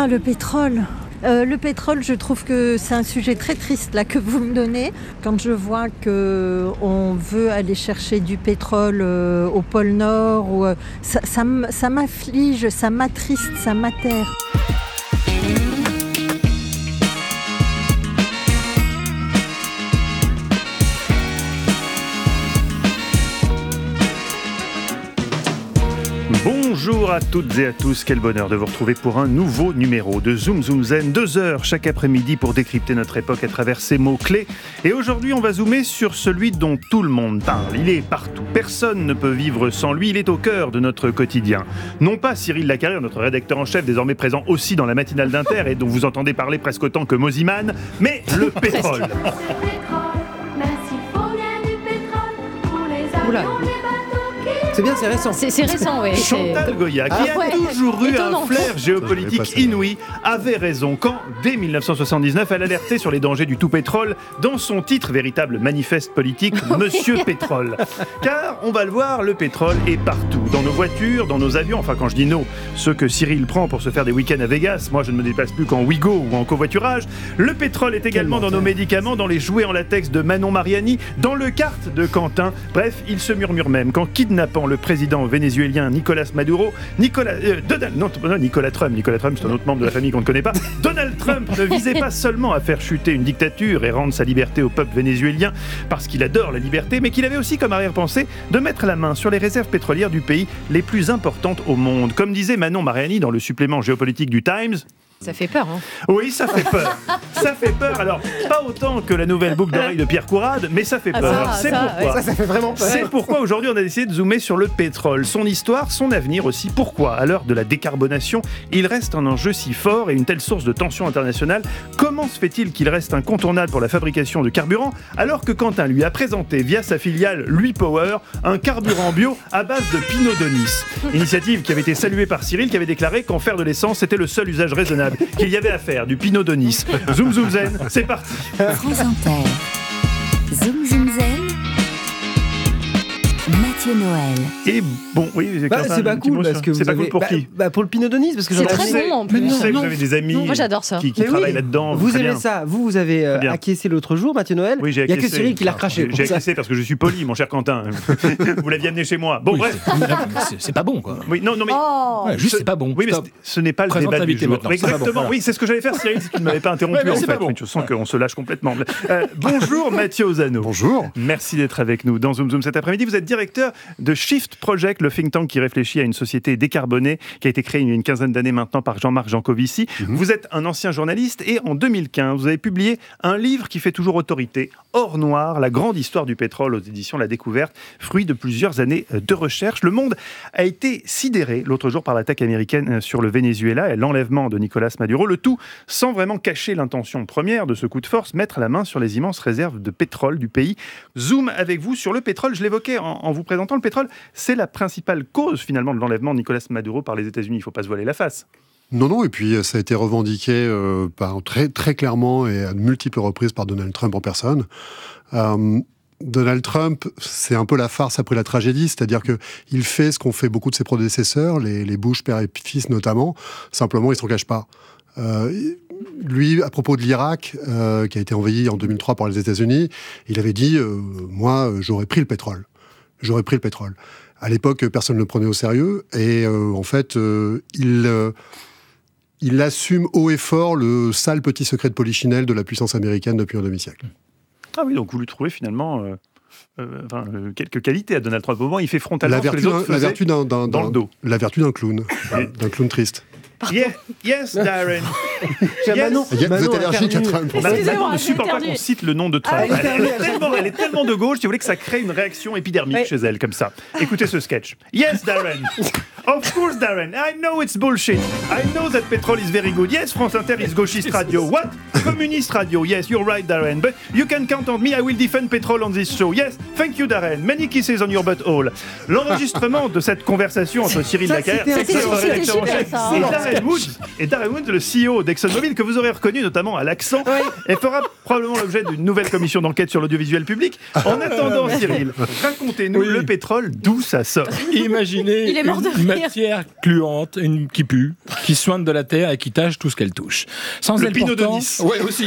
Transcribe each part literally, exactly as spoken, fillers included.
Ah, le pétrole. Euh, le pétrole, je trouve que c'est un sujet très triste là que vous me donnez. Quand je vois qu'on veut aller chercher du pétrole euh, au pôle Nord, ou, euh, ça, ça, ça m'afflige, ça m'attriste, ça m'atterre. Bonjour à toutes et à tous, quel bonheur de vous retrouver pour un nouveau numéro de Zoom Zoom Zen, deux heures chaque après-midi pour décrypter notre époque à travers ses mots-clés. Et aujourd'hui, on va zoomer sur celui dont tout le monde parle. Il est partout, personne ne peut vivre sans lui, il est au cœur de notre quotidien. Non pas Cyril Lacarrière, notre rédacteur en chef, désormais présent aussi dans la matinale d'Inter et dont vous entendez parler presque autant que Moziman, mais le pétrole. Oula. C'est bien, c'est récent. C'est, c'est récent, oui. Chantal Goya, qui ah, a ouais. toujours eu Étonnant. un flair géopolitique inouï, avait raison quand, dès dix-neuf cent soixante-dix-neuf, elle alertait sur les dangers du tout pétrole dans son titre, véritable manifeste politique, Monsieur Pétrole. Car, on va le voir, le pétrole est partout. Dans nos voitures, dans nos avions, enfin quand je dis nos, ceux que Cyril prend pour se faire des week-ends à Vegas, moi je ne me déplace plus qu'en Ouigo ou en covoiturage. Le pétrole est également dans nos médicaments, dans les jouets en latex de Manon Mariani, dans le kart de Quentin. Bref, il se murmure même qu'en kidnappant le président vénézuélien Nicolas Maduro, Nicolas, euh, Donald, non, non, Nicolas Trump, Nicolas Trump c'est un autre membre de la famille qu'on ne connaît pas, Donald Trump ne visait pas seulement à faire chuter une dictature et rendre sa liberté au peuple vénézuélien parce qu'il adore la liberté, mais qu'il avait aussi comme arrière-pensée de mettre la main sur les réserves pétrolières du pays les plus importantes au monde. Comme disait Manon Mariani dans le supplément géopolitique du Times, ça fait peur, hein. Oui, ça fait peur. Ça fait peur. Alors, pas autant que la nouvelle boucle d'oreille de Pierre Courade, mais ça fait peur. Ah, ça, c'est ça, pourquoi. ouais. Ça, ça fait vraiment peur. C'est pourquoi aujourd'hui on a décidé de zoomer sur le pétrole, son histoire, son avenir aussi. Pourquoi, à l'heure de la décarbonation, il reste un enjeu si fort et une telle source de tension internationale. Comment se fait-il qu'il reste incontournable pour la fabrication de carburant, alors que Quentin lui a présenté via sa filiale Lui Power un carburant bio à base de pinot de Nice. Initiative qui avait été saluée par Cyril, qui avait déclaré qu'en faire de l'essence c'était le seul usage raisonnable qu'il y avait à faire. Du pinot de Nice. Zoom Zoom Zen, c'est parti. France Inter. Zoom Zoom Zen. Mathieu Noël. Et bon, oui, Bah, c'est pas cool parce que c'est vous pas avez... cool pour bah, qui bah, pour le pinot de Nice parce que C'est j'en ai très amené- bon en Mais plus. non, vous Non. avez des amis Non, moi, j'adore ça. qui, qui Mais travaillent oui, là-dedans. vous très aimez bien. ça. Vous, vous avez euh, Très bien. acquiescé l'autre jour, Mathieu Noël. Oui, j'ai Il n'y a que acquiescé. Cyril qui l'a craché. J'ai, j'ai acquiescé parce que je suis poli, mon cher Quentin. Vous l'aviez amené chez moi. Bon, Oui, bref. c'est, c'est pas bon, quoi. Oui, non, non, mais. Oh Ouais, juste, ce- c'est pas bon. Oui, mais Stop. ce, ce n'est pas le Présente débat du l'invité jour. maintenant, Oui, c'est pas bon, exactement. voilà. Oui, c'est ce que j'allais faire, Cyril, si tu ne m'avais pas interrompu, Ouais, mais en c'est fait. pas bon. Oui, je sens qu'on se lâche complètement. Euh, bonjour, Mathieu Ozano. Bonjour. Merci d'être avec nous dans Zoom Zoom cet après-midi. Vous êtes directeur de Shift Project, le think tank qui réfléchit à une société décarbonée qui a été créée il y a une quinzaine d'années maintenant par Jean-Marc Jancovici. Mm-hmm. Vous êtes un ancien journaliste et en deux mille quinze, vous avez publié un livre qui fait toujours autorité, Or Noir, la grande histoire du pétrole aux éditions La Découverte, fruit de plusieurs années de recherche. Le monde a été sidéré l'autre jour par l'attaque américaine sur le Venezuela et l'enlèvement de Nicolas Maduro, le tout sans vraiment cacher l'intention première de ce coup de force, mettre la main sur les immenses réserves de pétrole du pays. Zoom avec vous sur le pétrole, je l'évoquais en, en vous présentant, le pétrole, c'est la principale cause finalement de l'enlèvement de Nicolas Maduro par les États-Unis, il ne faut pas se voiler la face. Non, non, et puis ça a été revendiqué euh, par, très, très clairement et à de multiples reprises par Donald Trump en personne. Euh, Donald Trump, c'est un peu la farce après la tragédie, c'est-à-dire qu'il fait ce qu'ont fait beaucoup de ses prédécesseurs, les, les Bush, père et fils notamment, simplement il ne s'en cache pas. Euh, lui, à propos de l'Irak, euh, qui a été envahi en deux mille trois par les États-Unis, il avait dit euh, « Moi, j'aurais pris le pétrole. J'aurais pris le pétrole. » À l'époque, personne ne le prenait au sérieux, et euh, en fait, euh, il... Euh, Il assume haut et fort le sale petit secret de polichinelle de la puissance américaine depuis un demi-siècle. Ah oui, donc vous lui trouvez finalement euh, euh, enfin, euh, quelques qualités à Donald Trump. Au moment, il fait frontalement La ce que vertu, les autres d'un, la faisaient vertu d'un, d'un, dans d'un, le dos. La vertu d'un clown, d'un clown triste. Yeah, yes, Darren. Yes. Manon, Vous êtes Manon allergique à intervenu. Trump. Manon ne supporte pas qu'on cite le nom de Trump. Ah, elle elle, éternue est à chaque tellement, fois. elle est tellement de gauche, si vous voulez, que ça crée une réaction épidermique Oui. chez elle, comme ça. Écoutez ce sketch. Yes, Darren. Of course, Darren. I know it's bullshit. I know that petrol is very good. Yes, France Inter is gauchiste radio. What? Communist radio. Yes, you're right, Darren. But you can count on me. I will defend petrol on this show. Yes, thank you, Darren. Many kisses on your butthole. L'enregistrement de cette conversation entre Cyril Ça, Lacarrière, c'était- notre c'était rédacteur en super, chef, ça. et Darren Woods, et Darren Woods, le C E O d'ExxonMobil, que vous aurez reconnu notamment à l'accent, et fera probablement l'objet d'une nouvelle commission d'enquête sur l'audiovisuel public. En attendant, Cyril, racontez-nous Oui. le pétrole, d'où ça sort. Imaginez, Il est mort de une- matière gluante, une qui pue, qui soigne de la terre et qui tâche tout ce qu'elle touche. Sans Le elle Pinot pourtant... de Nice. Ouais, aussi.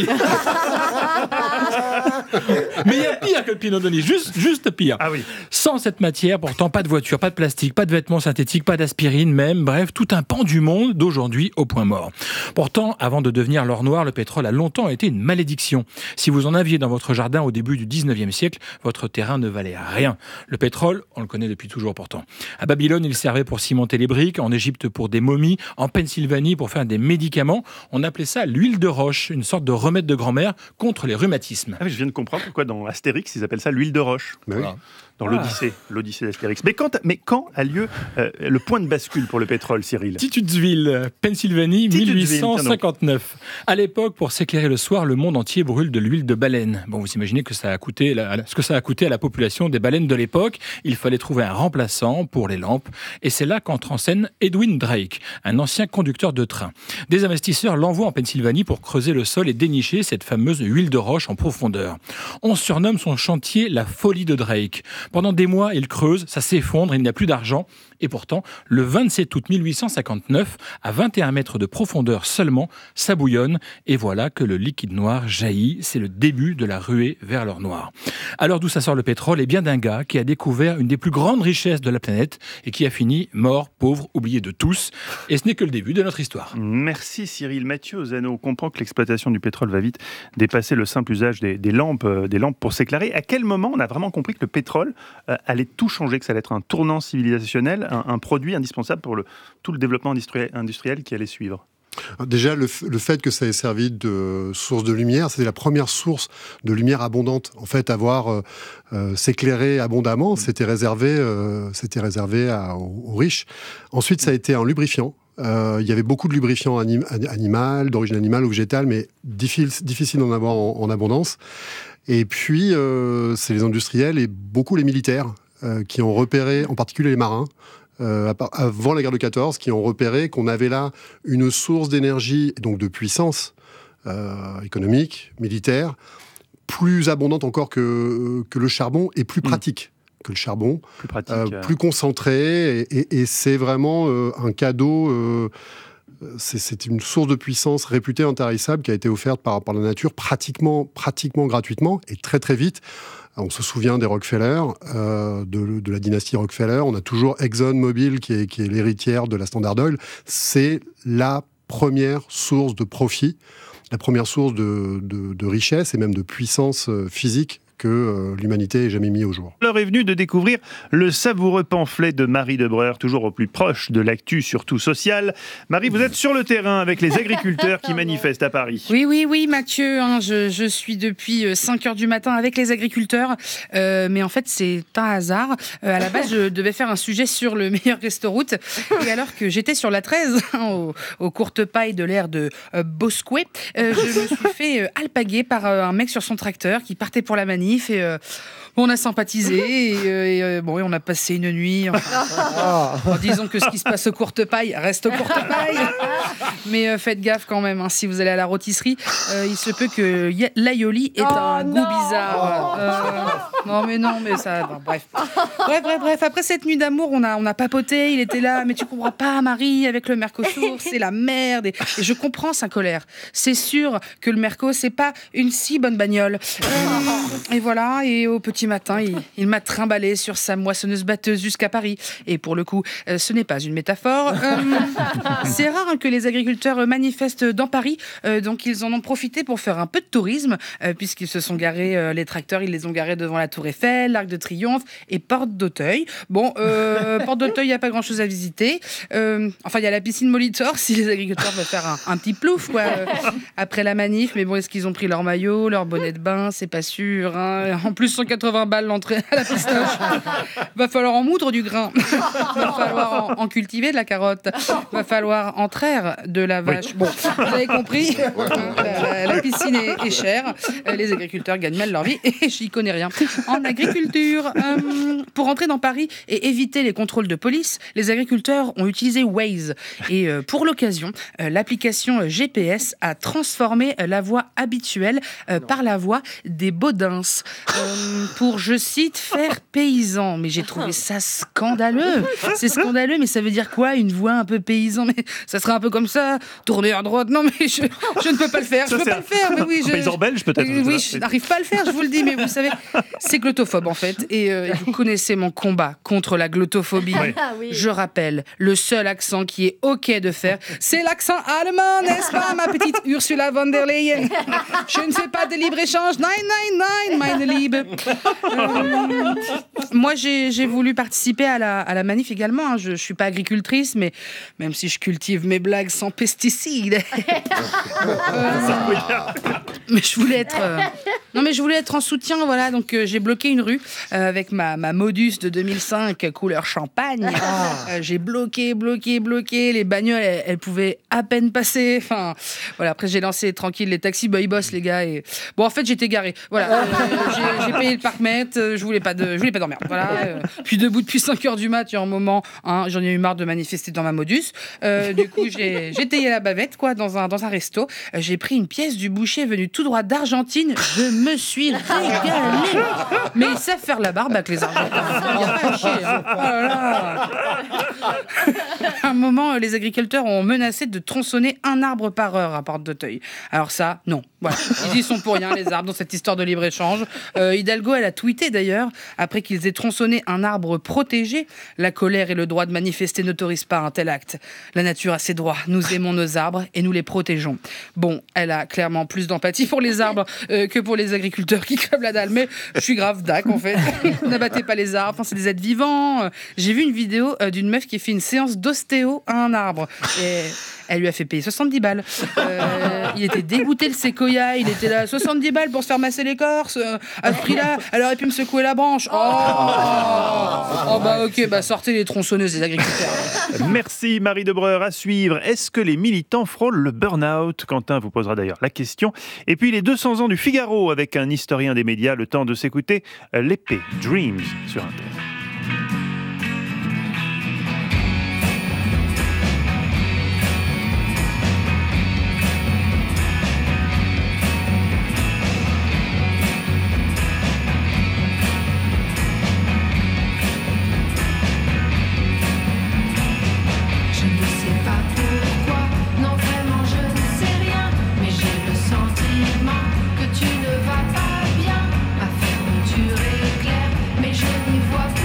Mais il y a pire que le Pinot de Nice, juste, juste pire. Ah oui. Sans cette matière, pourtant, pas de voiture, pas de plastique, pas de vêtements synthétiques, pas d'aspirine même, bref, tout un pan du monde d'aujourd'hui au point mort. Pourtant, avant de devenir l'or noir, le pétrole a longtemps été une malédiction. Si vous en aviez dans votre jardin au début du dix-neuvième siècle, votre terrain ne valait rien. Le pétrole, on le connaît depuis toujours pourtant. À Babylone, il servait pour cimenter les briques, en Égypte pour des momies, en Pennsylvanie pour faire des médicaments. On appelait ça l'huile de roche, une sorte de remède de grand-mère contre les rhumatismes. Ah oui, je viens de comprendre pourquoi dans Astérix, ils appellent ça l'huile de roche. Bah oui. Voilà. Dans Ah. l'Odyssée, l'Odyssée d'Astérix. Mais quand, mais quand a lieu euh, le point de bascule pour le pétrole, Cyril ? Titudsville, Pennsylvanie, Titudsville, mille huit cent cinquante-neuf. À l'époque, pour s'éclairer le soir, le monde entier brûle de l'huile de baleine. Bon, vous imaginez que ça a coûté la- ce que ça a coûté à la population des baleines de l'époque. Il fallait trouver un remplaçant pour les lampes. Et c'est là qu'entre en scène Edwin Drake, un ancien conducteur de train. Des investisseurs l'envoient en Pennsylvanie pour creuser le sol et dénicher cette fameuse huile de roche en profondeur. On surnomme son chantier la folie de Drake. Pendant des mois, il creuse, ça s'effondre, il n'y a plus d'argent. Et pourtant, le vingt-sept août mille huit cent cinquante-neuf, à vingt et un mètres de profondeur seulement, ça bouillonne. Et voilà que le liquide noir jaillit. C'est le début de la ruée vers l'or noir. Alors d'où ça sort le pétrole ? Eh bien d'un gars qui a découvert une des plus grandes richesses de la planète et qui a fini mort, pauvre, oublié de tous. Et ce n'est que le début de notre histoire. Merci Cyril. Mathieu Ozano, on comprend que l'exploitation du pétrole va vite dépasser le simple usage des, des lampes, euh, des lampes pour s'éclairer. À quel moment on a vraiment compris que le pétrole euh, allait tout changer, que ça allait être un tournant civilisationnel, un, un produit indispensable pour le, tout le développement industriel, industriel qui allait suivre ? Déjà, le, f- le fait que ça ait servi de source de lumière, c'était la première source de lumière abondante. En fait, avoir euh, euh, s'éclairer abondamment, c'était réservé, euh, c'était réservé à- aux, aux riches. Ensuite, ça a été un lubrifiant. Euh, il y avait beaucoup de lubrifiants anim- animal, d'origine animale ou végétale, mais difficile, difficile d'en avoir en, en abondance. Et puis, euh, c'est les industriels et beaucoup les militaires euh, qui ont repéré, en particulier les marins, Euh, avant la guerre de quatorze, qui ont repéré qu'on avait là une source d'énergie, et donc de puissance euh, économique, militaire, plus abondante encore que, que le charbon et plus pratique mmh. que le charbon, plus, pratique, euh, euh... plus concentré, et, et, et c'est vraiment euh, un cadeau. Euh, c'est, c'est une source de puissance réputée intarissable qui a été offerte par, par la nature pratiquement, pratiquement gratuitement et très très vite. On se souvient des Rockefeller, euh, de, de la dynastie Rockefeller. On a toujours ExxonMobil qui est, qui est l'héritière de la Standard Oil. C'est la première source de profit, la première source de, de, de richesse et même de puissance physique que euh, l'humanité ait jamais mis au jour. L'heure est venue de découvrir le savoureux pamphlet de Marie de Breuer, toujours au plus proche de l'actu, surtout sociale. Marie, vous êtes sur le terrain avec les agriculteurs qui manifestent à Paris. Oui, oui, oui, Mathieu, hein, je, je suis depuis cinq heures du matin avec les agriculteurs, euh, mais en fait, c'est un hasard. Euh, à la base, je devais faire un sujet sur le meilleur resto-route, et alors que j'étais sur la treize, hein, aux, aux courtes pailles de l'air de euh, Bosquet, euh, je me suis fait euh, alpaguer par euh, un mec sur son tracteur qui partait pour la manif. Et euh, on a sympathisé et, euh, et euh, bon, et on a passé une nuit enfin, en disant que ce qui se passe aux courtes pailles reste aux courtes pailles. Mais euh, faites gaffe quand même, hein, si vous allez à la rôtisserie, euh, il se peut que y- l'aioli ait oh un non. goût bizarre. Euh, non mais non, mais ça, bon, bref. Bref, bref, bref. Après cette nuit d'amour, on a, on a papoté, il était là, mais tu comprends pas, Marie, avec le Mercosur, c'est la merde. Et, et je comprends sa colère. C'est sûr que le Merco, c'est pas une si bonne bagnole. Euh, et voilà, et au petit matin, il, il m'a trimballé sur sa moissonneuse-batteuse jusqu'à Paris. Et pour le coup, euh, ce n'est pas une métaphore. Euh, c'est rare hein, que les agriculteurs manifestent dans Paris, euh, donc ils en ont profité pour faire un peu de tourisme, euh, puisqu'ils se sont garés, euh, les tracteurs, ils les ont garés devant la Tour Eiffel, l'Arc de Triomphe et Porte d'Auteuil. Bon, euh, Porte d'Auteuil, il n'y a pas grand-chose à visiter. Euh, enfin, il y a la piscine Molitor, si les agriculteurs veulent faire un, un petit plouf, quoi, euh, après la manif. Mais bon, est-ce qu'ils ont pris leur maillot, leur bonnet de bain? C'est pas sûr. Hein. En plus, cent quatre-vingts balles l'entrée à la pistache. Va falloir en moudre du grain. Va falloir en, en cultiver de la carotte. Va falloir en traire de la vache. Oui. Bon, vous avez compris. La, la, la piscine est, est chère. Les agriculteurs gagnent mal leur vie et j'y connais rien en agriculture. Euh, pour entrer dans Paris et éviter les contrôles de police, les agriculteurs ont utilisé Waze. Et euh, pour l'occasion, euh, l'application G P S a transformé la voie habituelle euh, par la voie des Baudins. Euh, pour, je cite, faire paysan. Mais j'ai trouvé ça scandaleux. C'est scandaleux, mais ça veut dire quoi, une voix un peu paysan? Mais ça serait un peu comme ça, tourner à droite. Non, mais je, je ne peux pas le faire. Je ne peux pas le faire. Mais oui, un je, paysan belge, peut-être. Oui, oui, je n'arrive pas à le faire, je vous le dis, mais vous savez, c'est glottophobe en fait. Et, euh, et vous connaissez mon combat contre la glottophobie. Oui. Ah oui. Je rappelle, le seul accent qui est OK de faire, c'est l'accent allemand, n'est-ce pas, ma petite Ursula von der Leyen? Je ne fais pas de libre-échange. Nein, nein, nein, meine Liebe. Euh, moi, j'ai, j'ai voulu participer à la, à la manif également. Hein. Je ne suis pas agricultrice, mais même si je cultive mes blagues sans pesticides. euh, mais je voulais être... euh, Non, mais je voulais être en soutien, voilà. Donc, euh, j'ai bloqué une rue euh, avec ma, ma Modus de deux mille cinq, couleur champagne. Euh, j'ai bloqué, bloqué, bloqué. Les bagnoles, elles, elles pouvaient à peine passer. Enfin, voilà. Après, j'ai lancé tranquille les taxis. Bah, ils bossent, les gars. Et... Bon, en fait, j'étais garé. Voilà. Euh, j'ai, j'ai payé le parc-mètre. Euh, je voulais pas de, je voulais pas dormir. Voilà. Euh, puis debout depuis cinq heures du mat, il y a un moment, hein, j'en ai eu marre de manifester dans ma Modus. Euh, du coup, j'ai, j'ai taillé la bavette, quoi, dans un, dans un resto. Euh, j'ai pris une pièce du boucher venu tout droit d'Argentine. Je me suis régalée. Mais ils savent faire la barbe avec les Argentins. Il y a pas à chier, hein. Oh là là. À un moment, les agriculteurs ont menacé de tronçonner un arbre par heure à Porte d'Auteuil. Alors ça, non. Voilà. Ils y sont pour rien, les arbres, dans cette histoire de libre-échange. Euh, Hidalgo, elle a tweeté d'ailleurs, après qu'ils aient tronçonné un arbre protégé. La colère et le droit de manifester n'autorisent pas un tel acte. La nature a ses droits. Nous aimons nos arbres et nous les protégeons. Bon, elle a clairement plus d'empathie pour les arbres euh, que pour les agriculteurs qui crèvent la dalle. Mais je suis grave dac, en fait. N'abattez pas les arbres. Enfin, c'est des êtres vivants. J'ai vu une vidéo euh, d'une meuf qui fait une séance d'ostéo à un arbre. Et elle lui a fait payer soixante-dix balles. Euh, il était dégoûté, le séquoia. Il était là, soixante-dix balles pour se faire masser l'écorce. Euh, à ce prix-là, elle aurait pu me secouer la branche. Oh, oh bah ok, bah sortez les tronçonneuses des agriculteurs. Merci Marie Debreur. À suivre, est-ce que les militants frôlent le burn-out? Quentin vous posera d'ailleurs la question. Et puis les deux cents ans du Figaro avec un historien des médias, le temps de s'écouter l'épée Dreams sur Inter. Tu ne vas pas bien, ma fermeture est claire, mais je n'y vois pas.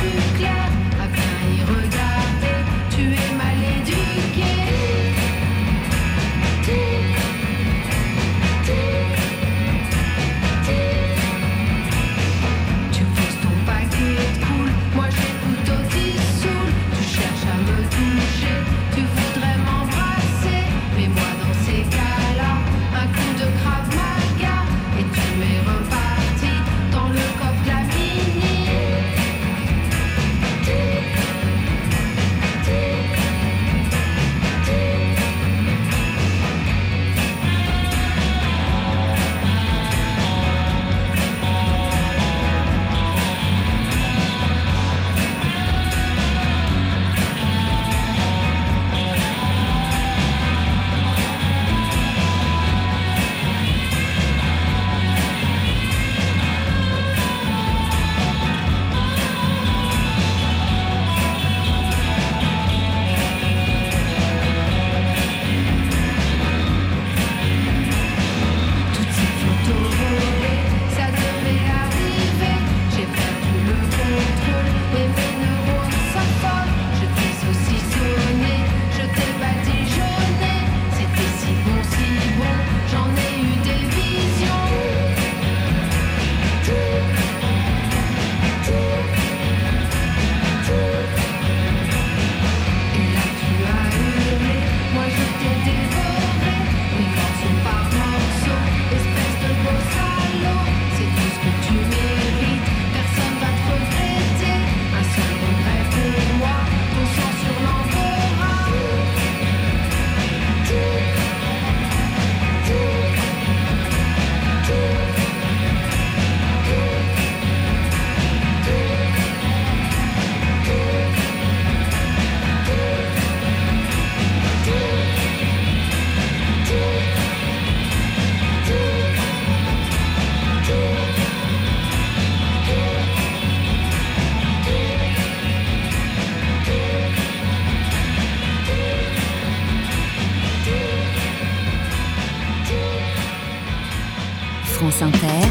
France Inter,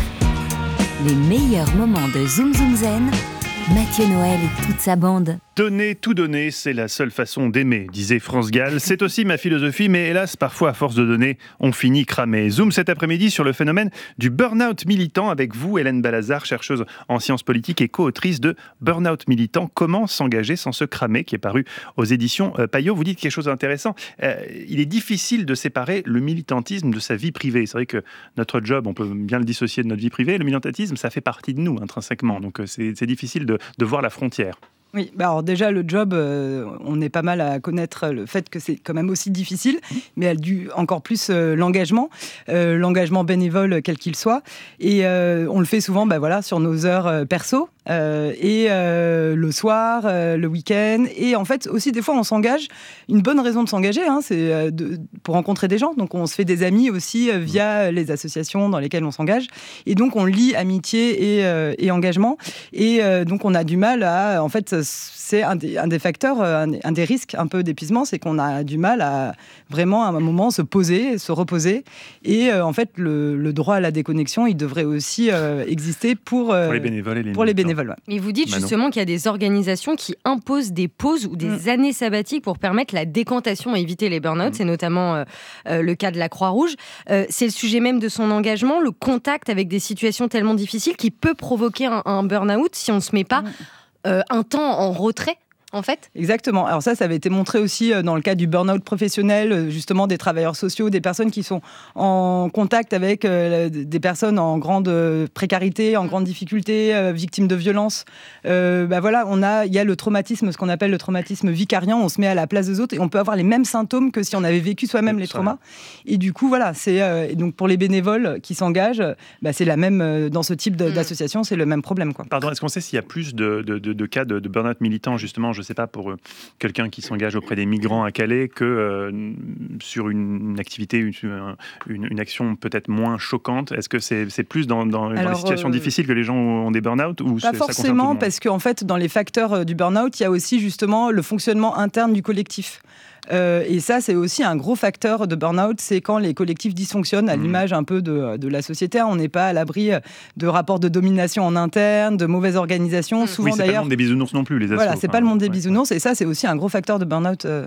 les meilleurs moments de Zoom Zoom Zen, Mathieu Noël et toute sa bande. Donner, tout donner, c'est la seule façon d'aimer, disait France Gall. C'est aussi ma philosophie, mais hélas, parfois, à force de donner, on finit cramé. Zoom cet après-midi sur le phénomène du burn-out militant avec vous, Hélène Balazar, chercheuse en sciences politiques et co-autrice de Burn-out militant, comment s'engager sans se cramer, qui est paru aux éditions Payot. Vous dites quelque chose d'intéressant. Euh, il est difficile de séparer le militantisme de sa vie privée. C'est vrai que notre job, on peut bien le dissocier de notre vie privée. Le militantisme, ça fait partie de nous, intrinsèquement. Donc, c'est, c'est difficile de, de voir la frontière. Oui, bah alors déjà le job, euh, on est pas mal à connaître le fait que c'est quand même aussi difficile, mais elle dû encore plus euh, l'engagement, euh, l'engagement bénévole quel qu'il soit, et euh, on le fait souvent, bah voilà, sur nos heures euh, perso. Euh, et euh, le soir, euh, le week-end, et en fait aussi des fois on s'engage. Une bonne raison de s'engager, hein, c'est euh, de, pour rencontrer des gens. Donc on se fait des amis aussi euh, via les associations dans lesquelles on s'engage. Et donc on lie amitié et, euh, et engagement. Et euh, donc on a du mal à, en fait, c'est un des, un des facteurs, un, un des risques un peu d'épuisement, c'est qu'on a du mal à vraiment à un moment se poser, se reposer. Et euh, en fait le, le droit à la déconnexion, il devrait aussi euh, exister pour, euh, pour les bénévoles et les pour les bénévoles. Mais vous dites Manon. justement qu'il y a des organisations qui imposent des pauses ou des mmh. années sabbatiques pour permettre la décantation et éviter les burn-out. Mmh. C'est notamment euh, euh, le cas de la Croix-Rouge. Euh, c'est le sujet même de son engagement, le contact avec des situations tellement difficiles qui peut provoquer un, un burn-out si on ne se met pas euh, un temps en retrait. En fait. Exactement. Alors ça, ça avait été montré aussi dans le cas du burn-out professionnel, justement des travailleurs sociaux, des personnes qui sont en contact avec euh, des personnes en grande précarité, en grande difficulté, euh, victimes de violences. Euh, bah voilà, on a, il y a le traumatisme, ce qu'on appelle le traumatisme vicariant. On se met à la place des autres et on peut avoir les mêmes symptômes que si on avait vécu soi-même les traumas. Et du coup, voilà, c'est euh, et donc pour les bénévoles qui s'engagent, bah, c'est la même euh, dans ce type de, mmh. d'association, c'est le même problème, quoi. Pardon, est-ce qu'on sait s'il y a plus de, de, de, de cas de, de burn-out militant, justement? Je ne sais pas, pour euh, quelqu'un qui s'engage auprès des migrants à Calais, que euh, sur une, une activité, une, une, une action peut-être moins choquante. Est-ce que c'est, c'est plus dans, dans, Alors, dans les situations euh, difficiles que les gens ont des burn-out ou Pas forcément, parce qu'en fait, dans les facteurs du burn-out, il y a aussi justement le fonctionnement interne du collectif. Euh, et ça, c'est aussi un gros facteur de burn-out, c'est quand les collectifs dysfonctionnent, à mmh. l'image un peu de, de la société. On n'est pas à l'abri de rapports de domination en interne, de mauvaise organisation. Mmh. Souvent, oui, c'est d'ailleurs, pas le monde des bisounours non plus, les assos. Voilà, c'est enfin, pas le monde des ouais. bisounours, et ça, c'est aussi un gros facteur de burn-out. Euh...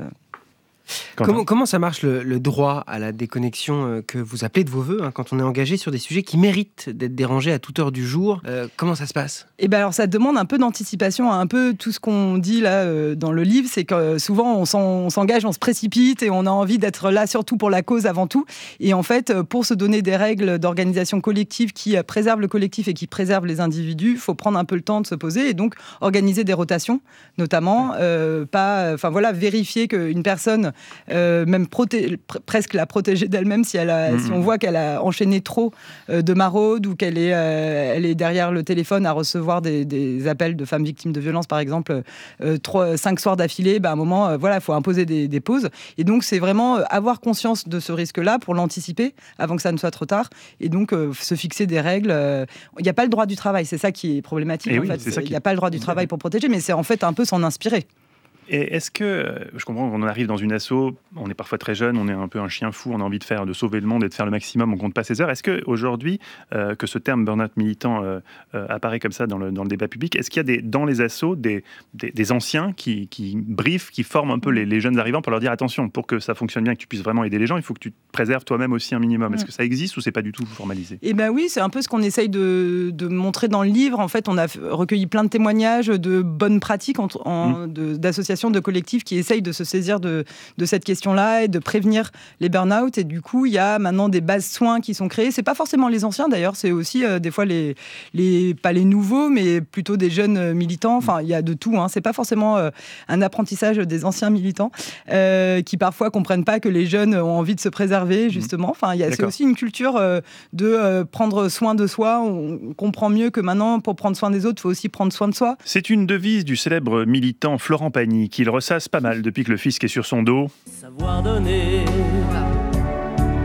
Comment, comment ça marche le, le droit à la déconnexion euh, que vous appelez de vos voeux, hein, quand on est engagé sur des sujets qui méritent d'être dérangés à toute heure du jour? euh, Comment ça se passe? Eh ben alors ça demande un peu d'anticipation, un peu tout ce qu'on dit là euh, dans le livre, c'est que euh, souvent on, s'en, on s'engage, on se précipite et on a envie d'être là surtout pour la cause avant tout. Et en fait, pour se donner des règles d'organisation collective qui euh, préservent le collectif et qui préservent les individus, il faut prendre un peu le temps de se poser et donc organiser des rotations, notamment, euh, pas, enfin voilà, vérifier qu'une personne Euh, même proté- pr- presque la protéger d'elle-même si, elle a, mmh. si on voit qu'elle a enchaîné trop euh, de maraudes ou qu'elle est, euh, elle est derrière le téléphone à recevoir des, des appels de femmes victimes de violences, par exemple, euh, trois, cinq soirs d'affilée, bah, à un moment, euh, voilà, il faut imposer des, des pauses. Et donc, c'est vraiment euh, avoir conscience de ce risque-là pour l'anticiper avant que ça ne soit trop tard. Et donc, euh, se fixer des règles. Il euh, n'y a pas le droit du travail, c'est ça qui est problématique. Et en oui, fait. Il n'y qui... a pas le droit du travail pour protéger, mais c'est en fait un peu s'en inspirer. Et est-ce que, je comprends qu'on arrive dans une asso, on est parfois très jeune, on est un peu un chien fou, on a envie de faire, de sauver le monde et de faire le maximum, on compte pas ses heures. Est-ce qu'aujourd'hui, euh, que ce terme burn-out militant euh, euh, apparaît comme ça dans le, dans le débat public, est-ce qu'il y a des, dans les assos des, des, des anciens qui, qui briefent, qui forment un peu les, les jeunes arrivants pour leur dire attention, pour que ça fonctionne bien, que tu puisses vraiment aider les gens, il faut que tu te préserves toi-même aussi un minimum. Est-ce que ça existe ou c'est pas du tout formalisé? Eh ben oui, c'est un peu ce qu'on essaye de, de montrer dans le livre. En fait, on a recueilli plein de témoignages de bonnes pratiques en, en, mmh. de, d'associations, de collectifs qui essayent de se saisir de, de cette question-là et de prévenir les burn-out. Et du coup, il y a maintenant des bases soins qui sont créées. C'est pas forcément les anciens d'ailleurs, c'est aussi euh, des fois les, les, pas les nouveaux, mais plutôt des jeunes militants. Enfin, il y a de tout. Hein. C'est pas forcément euh, un apprentissage des anciens militants euh, qui parfois comprennent pas que les jeunes ont envie de se préserver, justement. Enfin, il y a, c'est aussi une culture euh, de euh, prendre soin de soi. On, on comprend mieux que maintenant, pour prendre soin des autres, il faut aussi prendre soin de soi. C'est une devise du célèbre militant Florent Pagny qu'il ressasse pas mal depuis que le fisc est sur son dos. Savoir donner,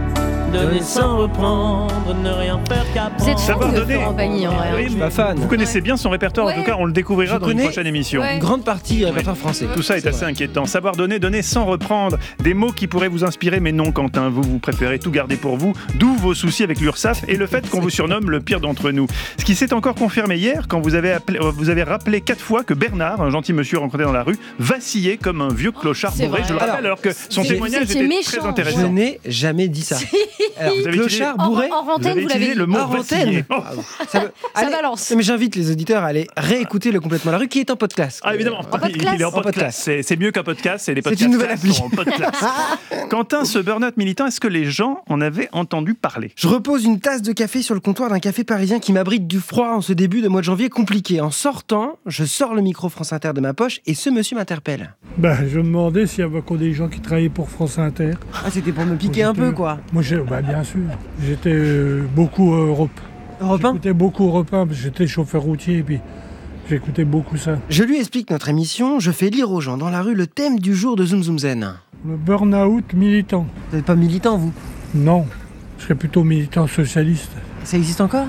donner sans reprendre, ne rien faire qu'apprendre. Vous êtes Savoir fan de donner. Florent Pagny en vrai. Oui, Je suis pas fan. Vous connaissez bien son répertoire, en Ouais. tout cas, on le découvrira Je dans une connais- prochaine émission. Ouais. Une grande partie du répertoire français. Tout ça est, assez vrai. inquiétant. Savoir donner, donner sans reprendre. Des mots qui pourraient vous inspirer, mais non, Quentin, vous, vous préférez tout garder pour vous. D'où vos soucis avec l'URSSAF et le fait qu'on vous surnomme le pire d'entre nous. Ce qui s'est encore confirmé hier, quand vous avez, appelé, euh, vous avez rappelé quatre fois que Bernard, un gentil monsieur rencontré dans la rue, vacillait comme un vieux clochard C'est bourré. vrai. Je le rappelle, alors, alors que son c'est- témoignage c'était était méchant. très Je intéressant. n'ai jamais dit ça. Alors, Vous avez clochard, En, bourré. en Vous antenne, avez vous l'avez utilisé dit. le mot Hors vaciller. antenne. Oh. Ah bon. Ça, me- Ça Allez. balance. Non, mais j'invite les auditeurs à aller réécouter le Complètement la rue qui est en podcast. Ah évidemment, En podcast. il est en En podcast. podcast. C'est, c'est mieux qu'un podcast, c'est les C'est podcasts. une nouvelle classe appli. sont en podcast. Quentin, ce burn-out militant, est-ce que les gens en avaient entendu parler? Je repose une tasse de café sur le comptoir d'un café parisien qui m'abrite du froid en ce début de mois de janvier compliqué. En sortant, je sors le micro France Inter de ma poche et ce monsieur m'interpelle. Ben, je me demandais s'il y avait encore des gens qui travaillaient pour France Inter. Ah, c'était pour me piquer un peu, quoi. Moi, j'ai, ben, bien sûr. J'étais euh, beaucoup à Europe. Europe un. J'écoutais beaucoup Europe un, parce que j'étais chauffeur routier, et puis j'écoutais beaucoup ça. Je lui explique notre émission, je fais lire aux gens dans la rue le thème du jour de Zoom Zoom Zen. Le burn-out militant. Vous n'êtes pas militant, vous? Non, je serais plutôt militant socialiste. Ça existe encore?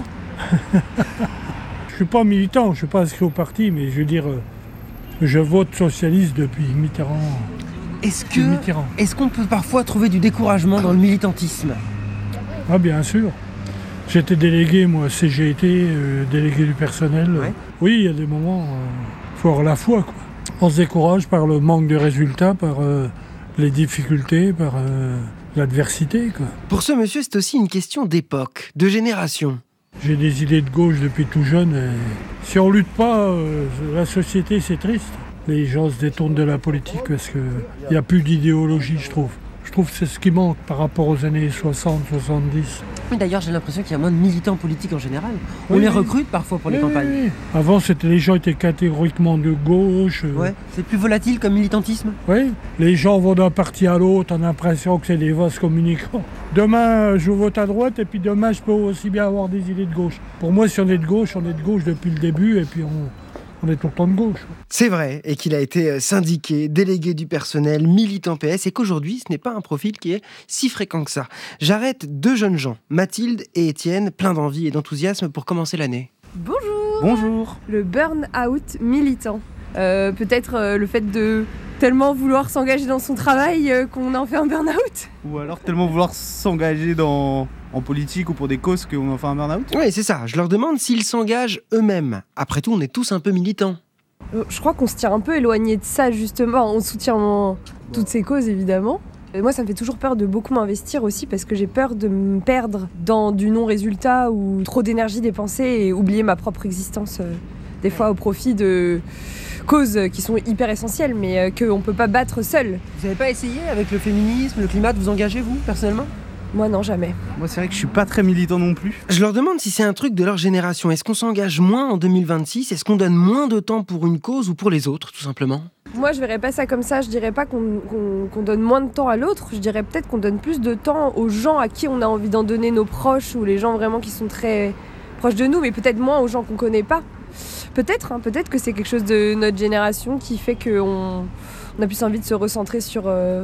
Je suis pas militant, je suis pas inscrit au parti, mais je veux dire, euh, je vote socialiste depuis Mitterrand. Est-ce Depuis que, Mitterrand. est-ce qu'on peut parfois trouver du découragement dans le militantisme? Ah, bien sûr. J'étais délégué, moi, C G T, euh, délégué du personnel. Ouais. Oui, il y a des moments, il faut avoir la foi, quoi. On se décourage par le manque de résultats, par euh, les difficultés, par euh, l'adversité, quoi. Pour ce monsieur, c'est aussi une question d'époque, de génération. J'ai des idées de gauche depuis tout jeune. Et si on lutte pas, euh, la société, c'est triste. Les gens se détournent de la politique parce qu'il n'y a plus d'idéologie, je trouve. Je trouve que c'est ce qui manque par rapport aux années soixante, soixante-dix. Oui, d'ailleurs, j'ai l'impression qu'il y a moins de militants politiques en général. On Oui, les oui. recrute parfois pour les Oui, campagnes. oui, oui. Avant, c'était, les gens étaient catégoriquement de gauche. euh, Ouais, c'est plus volatile comme militantisme. Oui, les gens vont d'un parti à l'autre, on a l'impression que c'est des vases communicants. Demain, je vote à droite et puis demain, je peux aussi bien avoir des idées de gauche. Pour moi, si on est de gauche, on est de gauche depuis le début et puis on, on est tout le temps de gauche. C'est vrai, et qu'il a été syndiqué, délégué du personnel, militant P S, et qu'aujourd'hui, ce n'est pas un profil qui est si fréquent que ça. J'arrête deux jeunes gens, Mathilde et Étienne, pleins d'envie et d'enthousiasme pour commencer l'année. Bonjour. Bonjour. Le burn-out militant. Euh, peut-être euh, le fait de tellement vouloir s'engager dans son travail euh, qu'on en fait un burn-out. Ou alors tellement vouloir s'engager dans, en politique ou pour des causes qu'on en fait un burn-out. Oui, c'est ça. Je leur demande s'ils s'engagent eux-mêmes. Après tout, on est tous un peu militants. Euh, je crois qu'on se tient un peu éloigné de ça justement. On soutient en- toutes ces causes évidemment. Et moi, ça me fait toujours peur de beaucoup m'investir aussi parce que j'ai peur de me perdre dans du non-résultat ou trop d'énergie dépensée et oublier ma propre existence. euh, des fois au profit de causes qui sont hyper essentielles mais euh, qu'on ne peut pas battre seul. Vous n'avez pas essayé avec le féminisme, le climat, de vous engager, vous, personnellement? Moi non, jamais. Moi, c'est vrai que je suis pas très militant non plus. Je leur demande si c'est un truc de leur génération. Est-ce qu'on s'engage moins en deux mille vingt-six? Est-ce qu'on donne moins de temps pour une cause ou pour les autres, tout simplement? Moi, je verrais pas ça comme ça. Je dirais pas qu'on qu'on- qu'on donne moins de temps à l'autre. Je dirais peut-être qu'on donne plus de temps aux gens à qui on a envie d'en donner, nos proches ou les gens vraiment qui sont très proches de nous, mais peut-être moins aux gens qu'on connaît pas. Peut-être, hein, peut-être que c'est quelque chose de notre génération qui fait qu'on on a plus envie de se recentrer sur. euh,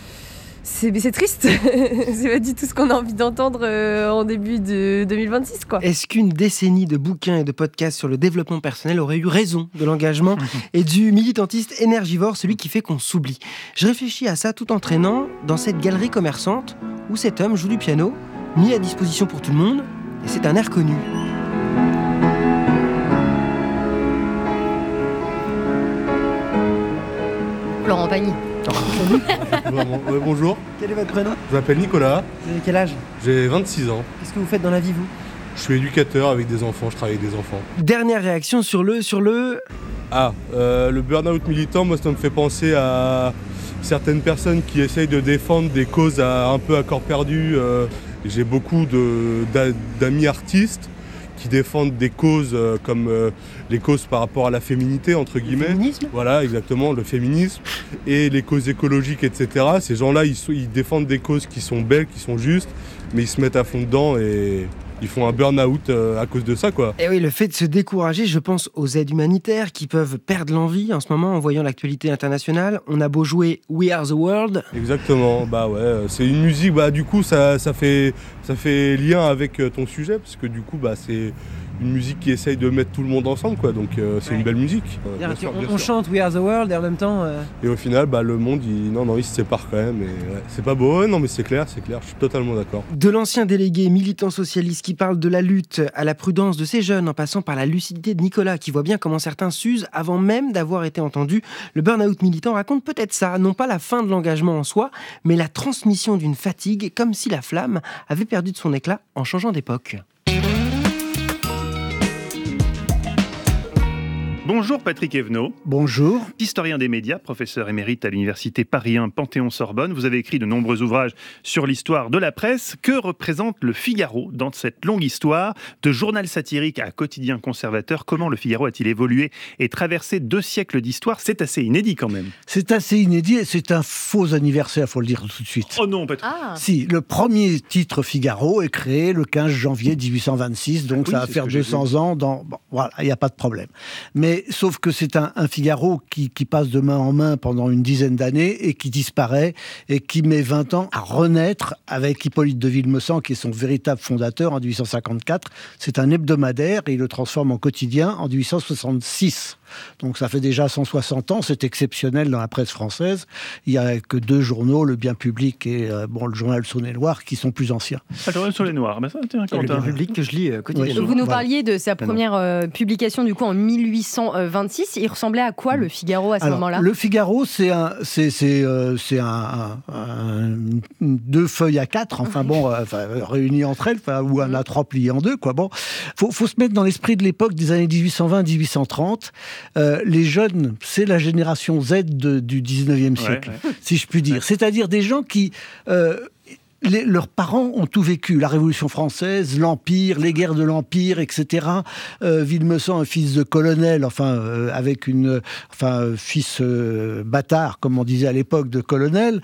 C'est mais c'est triste. C'est pas du tout ce qu'on a envie d'entendre euh, en début de deux mille vingt-six, quoi. Est-ce qu'une décennie de bouquins et de podcasts sur le développement personnel aurait eu raison de l'engagement et du militantiste énergivore, celui qui fait qu'on s'oublie? Je réfléchis à ça tout en traînant dans cette galerie commerçante où cet homme joue du piano, mis à disposition pour tout le monde, et c'est un air connu. Florent Pagny. Vraiment. Ouais, bonjour, Quel est votre prénom? je m'appelle Nicolas, Vous avez quel âge? j'ai vingt-six ans. Qu'est-ce que vous faites dans la vie, vous? Je suis éducateur avec des enfants, je travaille avec des enfants. Dernière réaction sur le... sur le... Ah, euh, le burn-out militant, moi ça me fait penser à certaines personnes qui essayent de défendre des causes à, un peu à corps perdu. Euh, j'ai beaucoup de, d'a- d'amis artistes qui défendent des causes euh, comme euh, les causes par rapport à la féminité, entre guillemets. féminisme? Voilà, exactement, le féminisme et les causes écologiques, et cetera. Ces gens-là, ils, sont- ils défendent des causes qui sont belles, qui sont justes, mais ils se mettent à fond dedans et ils font un burn-out euh, à cause de ça, quoi. Et oui, le fait de se décourager, je pense aux aides humanitaires qui peuvent perdre l'envie en ce moment en voyant l'actualité internationale. On a beau jouer We Are the World. Exactement, bah ouais, c'est une musique, bah du coup ça, ça, fait, ça fait lien avec ton sujet, parce que du coup bah c'est une musique qui essaye de mettre tout le monde ensemble, quoi, donc euh, c'est ouais. une belle musique. Euh, bien sûr, bien on, on chante We Are the World et en même temps... Euh... Et au final, bah, le monde, il, non, non, il se sépare quand même, et ouais, c'est pas beau, ouais, non mais c'est clair, c'est clair, je suis totalement d'accord. De l'ancien délégué militant socialiste qui parle de la lutte à la prudence de ces jeunes, en passant par la lucidité de Nicolas, qui voit bien comment certains s'usent avant même d'avoir été entendus, le burn-out militant raconte peut-être ça, non pas la fin de l'engagement en soi, mais la transmission d'une fatigue, comme si la flamme avait perdu de son éclat en changeant d'époque. Bonjour Patrick Evenot. Bonjour. Historien des médias, professeur émérite à l'université Paris un Panthéon-Sorbonne. Vous avez écrit de nombreux ouvrages sur l'histoire de la presse. Que représente le Figaro dans cette longue histoire de journal satirique à quotidien conservateur? Comment le Figaro a-t-il évolué et traversé deux siècles d'histoire? C'est assez inédit quand même. C'est assez inédit et c'est un faux anniversaire, il faut le dire tout de suite. Oh non, Patrick. Ah. Si, le premier titre Figaro est créé le quinze janvier dix-huit cent vingt-six, donc oui, ça va faire deux cents ans. Dans... Bon, voilà, il n'y a pas de problème. Mais sauf que c'est un, un Figaro qui, qui passe de main en main pendant une dizaine d'années et qui disparaît et qui met vingt ans à renaître avec Hippolyte de Villemessant, qui est son véritable fondateur en dix-huit cent cinquante-quatre. C'est un hebdomadaire et il le transforme en quotidien en dix-huit cent soixante-six. Donc ça fait déjà cent soixante ans, c'est exceptionnel dans la presse française. Il n'y a que deux journaux, le Bien Public et euh, bon, le journal Saône-et-Loire, qui sont plus anciens. Ah, le journal Saône-et-Loire, ben ça, tiens, le Bien Public que je lis euh, quotidiennement. Vous nous parliez de sa première euh, publication du coup en mille huit cent vingt-six. Il ressemblait à quoi le Figaro à ce Alors, moment-là? Le Figaro, c'est un, c'est, c'est, euh, c'est un, un, un, deux feuilles à quatre, enfin bon, euh, enfin, réunies entre elles, enfin, ou un A trois plié en deux, quoi. Bon, faut, faut se mettre dans l'esprit de l'époque des années dix-huit cent vingt dix-huit cent trente. Euh, les jeunes, c'est la génération Z de, du dix-neuvième siècle, ouais, ouais. si je puis dire. Ouais. C'est-à-dire des gens qui... Euh, Les, leurs parents ont tout vécu, la Révolution française, l'Empire, les guerres de l'Empire, et cetera. Euh, Villemessant, un fils de colonel, enfin euh, avec une, enfin fils euh, bâtard, comme on disait à l'époque, de colonel.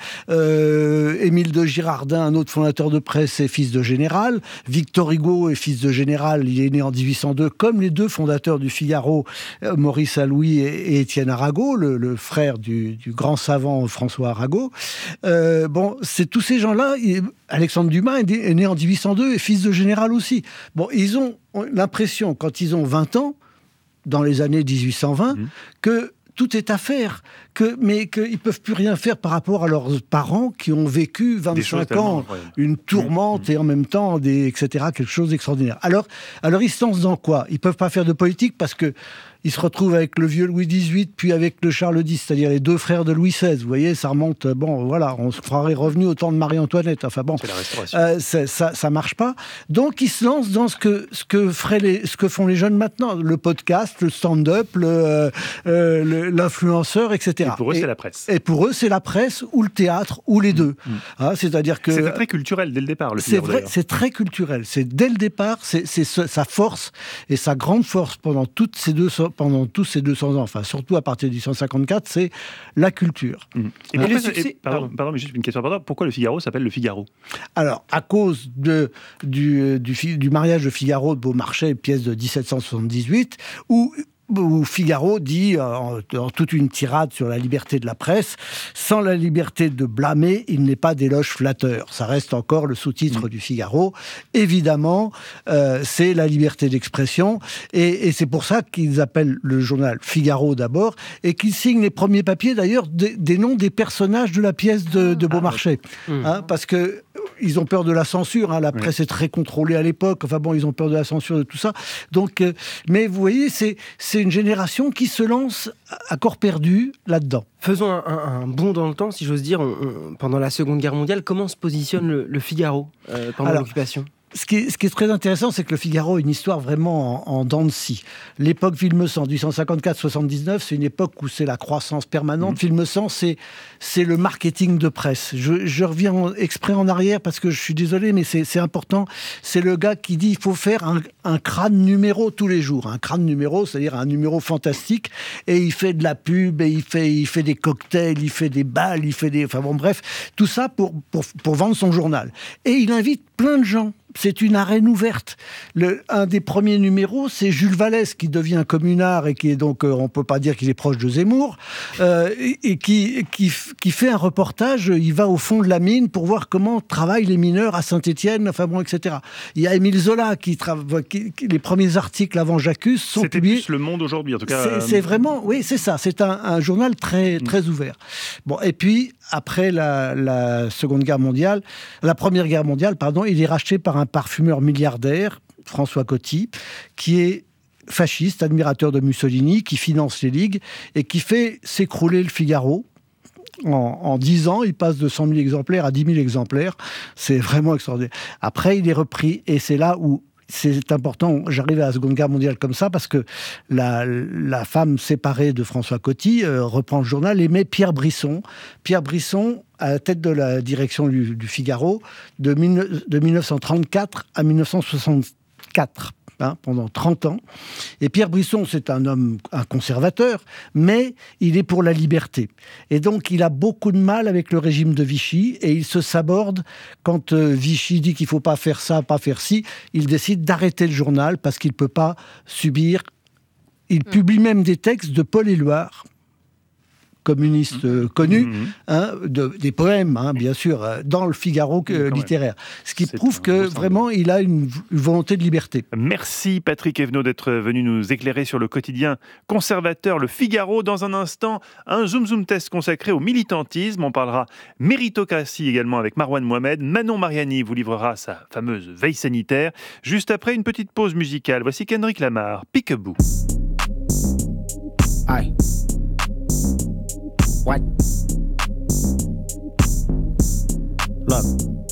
Euh, Émile de Girardin, un autre fondateur de presse, est fils de général. Victor Hugo est fils de général, il est né en dix-huit cent deux, comme les deux fondateurs du Figaro, euh, Maurice Allouis et, et Étienne Arago, le, le frère du, du grand savant François Arago. Euh, bon, c'est tous ces gens-là. Ils, Alexandre Dumas est né en dix-huit cent deux et fils de général aussi. Bon, ils ont l'impression, quand ils ont vingt ans, dans les années dix-huit cent vingt, mmh. que tout est à faire, que, mais qu'ils ne peuvent plus rien faire par rapport à leurs parents qui ont vécu vingt-cinq ans, une tourmente mmh. et en même temps, des, et cetera, quelque chose d'extraordinaire. Alors, alors ils se lancent dans quoi? Ils ne peuvent pas faire de politique parce que ils se retrouvent avec le vieux Louis dix-huit, puis avec le Charles dix, c'est-à-dire les deux frères de Louis seize. Vous voyez, ça remonte, bon, voilà, on se croirait revenu au temps de Marie-Antoinette. Enfin bon, c'est la Restauration. Euh, c'est, ça ne marche pas. Donc, ils se lancent dans ce que, ce que, feraient les, ce que font les jeunes maintenant, le podcast, le stand-up, le, euh, le, l'influenceur, et cetera. Et pour eux, et, c'est la presse. Et pour eux, c'est la presse ou le théâtre ou les deux. Mmh. Hein, c'est-à-dire que... C'est très culturel dès le départ, le C'est vrai, d'ailleurs. C'est très culturel. C'est dès le départ, c'est, c'est sa force et sa grande force pendant, toutes ces deux, pendant tous ces deux cents ans, enfin surtout à partir de dix-huit cent cinquantaquatre, c'est la culture. Mmh. Et, et, les succès, et pardon, pardon, mais juste une question importante. Pourquoi le Figaro s'appelle le Figaro? Alors, à cause de, du, du, du mariage de Figaro de Beaumarchais, pièce de dix-sept cent soixante-dix-huit, où où Figaro dit, en, en toute une tirade sur la liberté de la presse, sans la liberté de blâmer, il n'est pas d'éloge flatteur. Ça reste encore le sous-titre mmh. du Figaro. Évidemment, euh, c'est la liberté d'expression, et, et c'est pour ça qu'ils appellent le journal Figaro d'abord, et qu'ils signent les premiers papiers, d'ailleurs, des, des noms des personnages de la pièce de, de Beaumarchais. Ah, mmh. hein, parce que ils ont peur de la censure, hein, la presse oui. est très contrôlée à l'époque, enfin bon, ils ont peur de la censure, de tout ça. Donc, euh, mais vous voyez, c'est, c'est une génération qui se lance à corps perdu là-dedans. Faisons un, un, un bond dans le temps, si j'ose dire. On, on, pendant la Seconde Guerre mondiale, comment se positionne le, le Figaro euh, pendant Alors, l'occupation ? Ce qui, est, ce qui est très intéressant, c'est que le Figaro a une histoire vraiment en, en dents de scie. L'époque Villemessant, dix-huit cent cinquante-quatre soixante-dix-neuf, c'est une époque où c'est la croissance permanente. Mmh. Villemessant, c'est, c'est le marketing de presse. Je, je reviens en, exprès en arrière parce que je suis désolé, mais c'est, c'est important. C'est le gars qui dit qu'il faut faire un, un crâne numéro tous les jours. Un crâne numéro, c'est-à-dire un numéro fantastique. Et il fait de la pub, et il fait, il fait des cocktails, il fait des balles, il fait des... Enfin bon, bref, tout ça pour, pour, pour vendre son journal. Et il invite plein de gens, c'est une arène ouverte. Le, un des premiers numéros, c'est Jules Vallès qui devient communard et qui est donc, euh, on peut pas dire qu'il est proche de Zemmour, euh, et, et qui, qui, qui fait un reportage. Il va au fond de la mine pour voir comment travaillent les mineurs à Saint-Étienne, enfin bon, et cetera. Il y a Émile Zola qui travaille. Les premiers articles avant J'accuse sont C'était publiés. plus Le Monde aujourd'hui, en tout cas. C'est, euh... c'est vraiment, oui, c'est ça. C'est un, un journal très, très mmh. ouvert. Bon, et puis après la, la Seconde Guerre mondiale, la Première Guerre mondiale, pardon, il est racheté par un parfumeur milliardaire, François Coty, qui est fasciste, admirateur de Mussolini, qui finance les ligues et qui fait s'écrouler le Figaro. En, en dix ans, il passe de cent mille exemplaires à dix mille exemplaires. C'est vraiment extraordinaire. Après, il est repris et c'est là où c'est important, j'arrive à la Seconde Guerre mondiale comme ça, parce que la, la femme séparée de François Coty euh, reprend le journal et met Pierre Brisson. Pierre Brisson, à la tête de la direction du, du Figaro, de, mille, de dix-neuf cent trente-quatre à dix-neuf cent soixante-quatre. Hein, pendant trente ans. Et Pierre Brisson, c'est un homme, un conservateur, mais il est pour la liberté. Et donc, il a beaucoup de mal avec le régime de Vichy, et il se saborde quand euh, Vichy dit qu'il ne faut pas faire ça, pas faire ci. Il décide d'arrêter le journal parce qu'il ne peut pas subir... Il mmh. publie même des textes de Paul Éluard, communiste euh, connu, mmh. hein, de, des poèmes, hein, bien sûr, euh, dans le Figaro euh, littéraire. Ce qui C'est prouve que vraiment, il a une, une volonté de liberté. Merci Patrick Evenot d'être venu nous éclairer sur le quotidien conservateur Le Figaro. Dans un instant, un Zoom Zoom test consacré au militantisme. On parlera méritocratie également avec Marouane Mohamed. Manon Mariani vous livrera sa fameuse veille sanitaire. Juste après, une petite pause musicale. Voici Kendrick Lamar, Peekaboo. Aye. What? Look.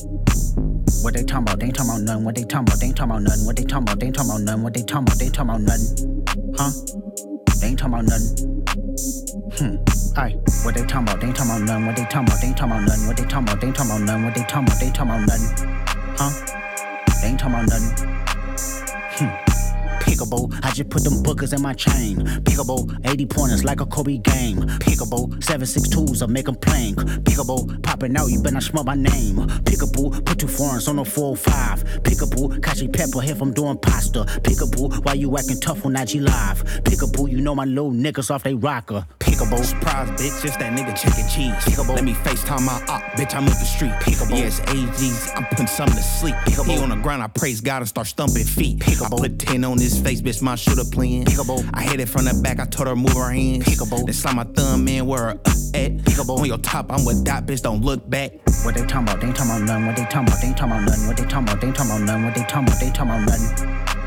What they talking about? They ain't talking about nothing. What they talking about? They ain't talking about nothing. What they talking about? They ain't talking about nothing. What they talking about? They ain't talking about nothing. Huh? They ain't talking about nothing. Hmm. Aye. What they talking about? They ain't talking about nothing. What they talking about? They ain't talking about nothing. What they talking about? They ain't talking about nothing. What they talking about? They ain't talking about nothing. Huh? They ain't talking about nothing. Hmm. Peekaboo, I just put them bookers in my chain. Peekaboo, eighty pointers like a Kobe game. Peekaboo, seven six twos I make them plain. Peekaboo, popping out, you better not smell my name. Peekaboo, put two foreigns on the four oh five. Peekaboo, Kachi Pepper here from doing pasta. Peekaboo, why you acting tough on I G Live? Peekaboo, you know my little niggas off they rocker. Peekaboo, surprise bitch, it's that nigga chicken cheese. Peekaboo, let me FaceTime my op, bitch, I'm up the street. Peekaboo, yes, A Gs, I'm putting something to sleep. Peekaboo, he on the ground, I praise God and start stumping feet. Peekaboo, I put ten on his face, bitch, my shooter playing. Peekaboo, I hit it from the back, I told her move her hands. Peekaboo, then slide my thumb in where her up at. Peekaboo, on your top, I'm with that bitch, don't look back. What they talking about? They ain't talking about nothing. What they talking about? They ain't talking about nothing. What they talking about? They ain't talking about nothing. What they talking about? They ain't talking about nothing.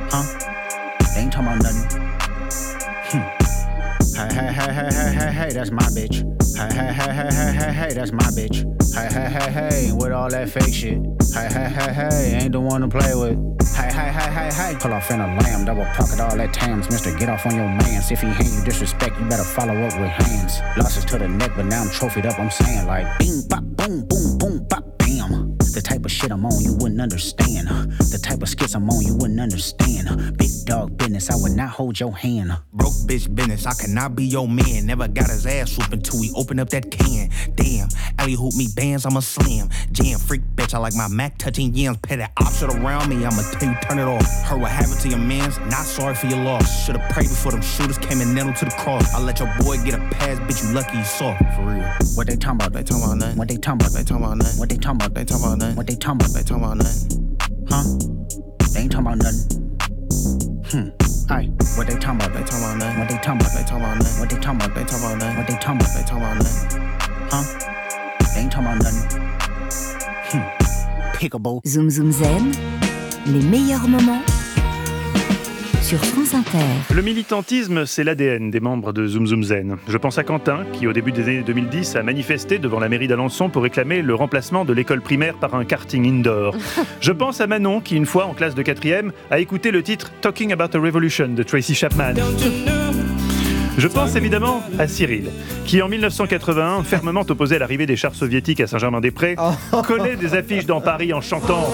Huh? They ain't talking about nothing. Hmm. Hey, hey, hey, hey, hey, hey, hey, that's my bitch. Hey, hey, hey, hey, hey, hey, hey, that's my bitch. Hey, hey, hey, hey, with all that fake shit. Hey, hey, hey, hey, ain't the one to play with. Hey, hey, hey, hey, hey, pull off in a lamb, double pocket all that tams. Mister, get off on your mans. If he hand you disrespect, you better follow up with hands. Losses to the neck, but now I'm trophied up, I'm saying like bing, bop, boom, boom, boom, bop, bam. The type of shit I'm on, you wouldn't understand. The type of skits I'm on, you wouldn't understand. Big dog business, I would not hold your hand. Broke bitch business, I cannot be your man. Never got his ass whooping till we open up that can. Damn, alley hoop me bands, I'm a slam. Jam freak bitch, I like my Mac touching yams. Pay that op shit around me, I'ma tell you turn it off. Heard what happened to your mans, not sorry for your loss. Should've prayed before them shooters came and nailed him to the cross. I let your boy get a pass, bitch, you lucky you saw. For real. What they talking about? They talking about nothing. What they talking about? They talking about nothing. What they talking about? They talking about nothing. What they talking about? They talking about nothing. Huh? They ain't talking about nothing. Hmm. Aye. What they talking about? They talking about nothing. What they talking about? They talking about nothing. What they talking about? They talking about nothing. What they talking about? They talking about nothing. Huh? They ain't talking about nothing. Hmm. Peekaboo. Zoom Zoom Zen, les meilleurs moments sur France Inter. Le militantisme, c'est l'A D N des membres de Zoom Zoom Zen. Je pense à Quentin, qui au début des années deux mille dix a manifesté devant la mairie d'Alençon pour réclamer le remplacement de l'école primaire par un karting indoor. Je pense à Manon, qui une fois en classe de quatrième a écouté le titre Talking About a Revolution de Tracy Chapman. Je pense évidemment à Cyril, qui en dix-neuf cent quatre-vingt-un, fermement opposé à l'arrivée des chars soviétiques à Saint-Germain-des-Prés, collait des affiches dans Paris en chantant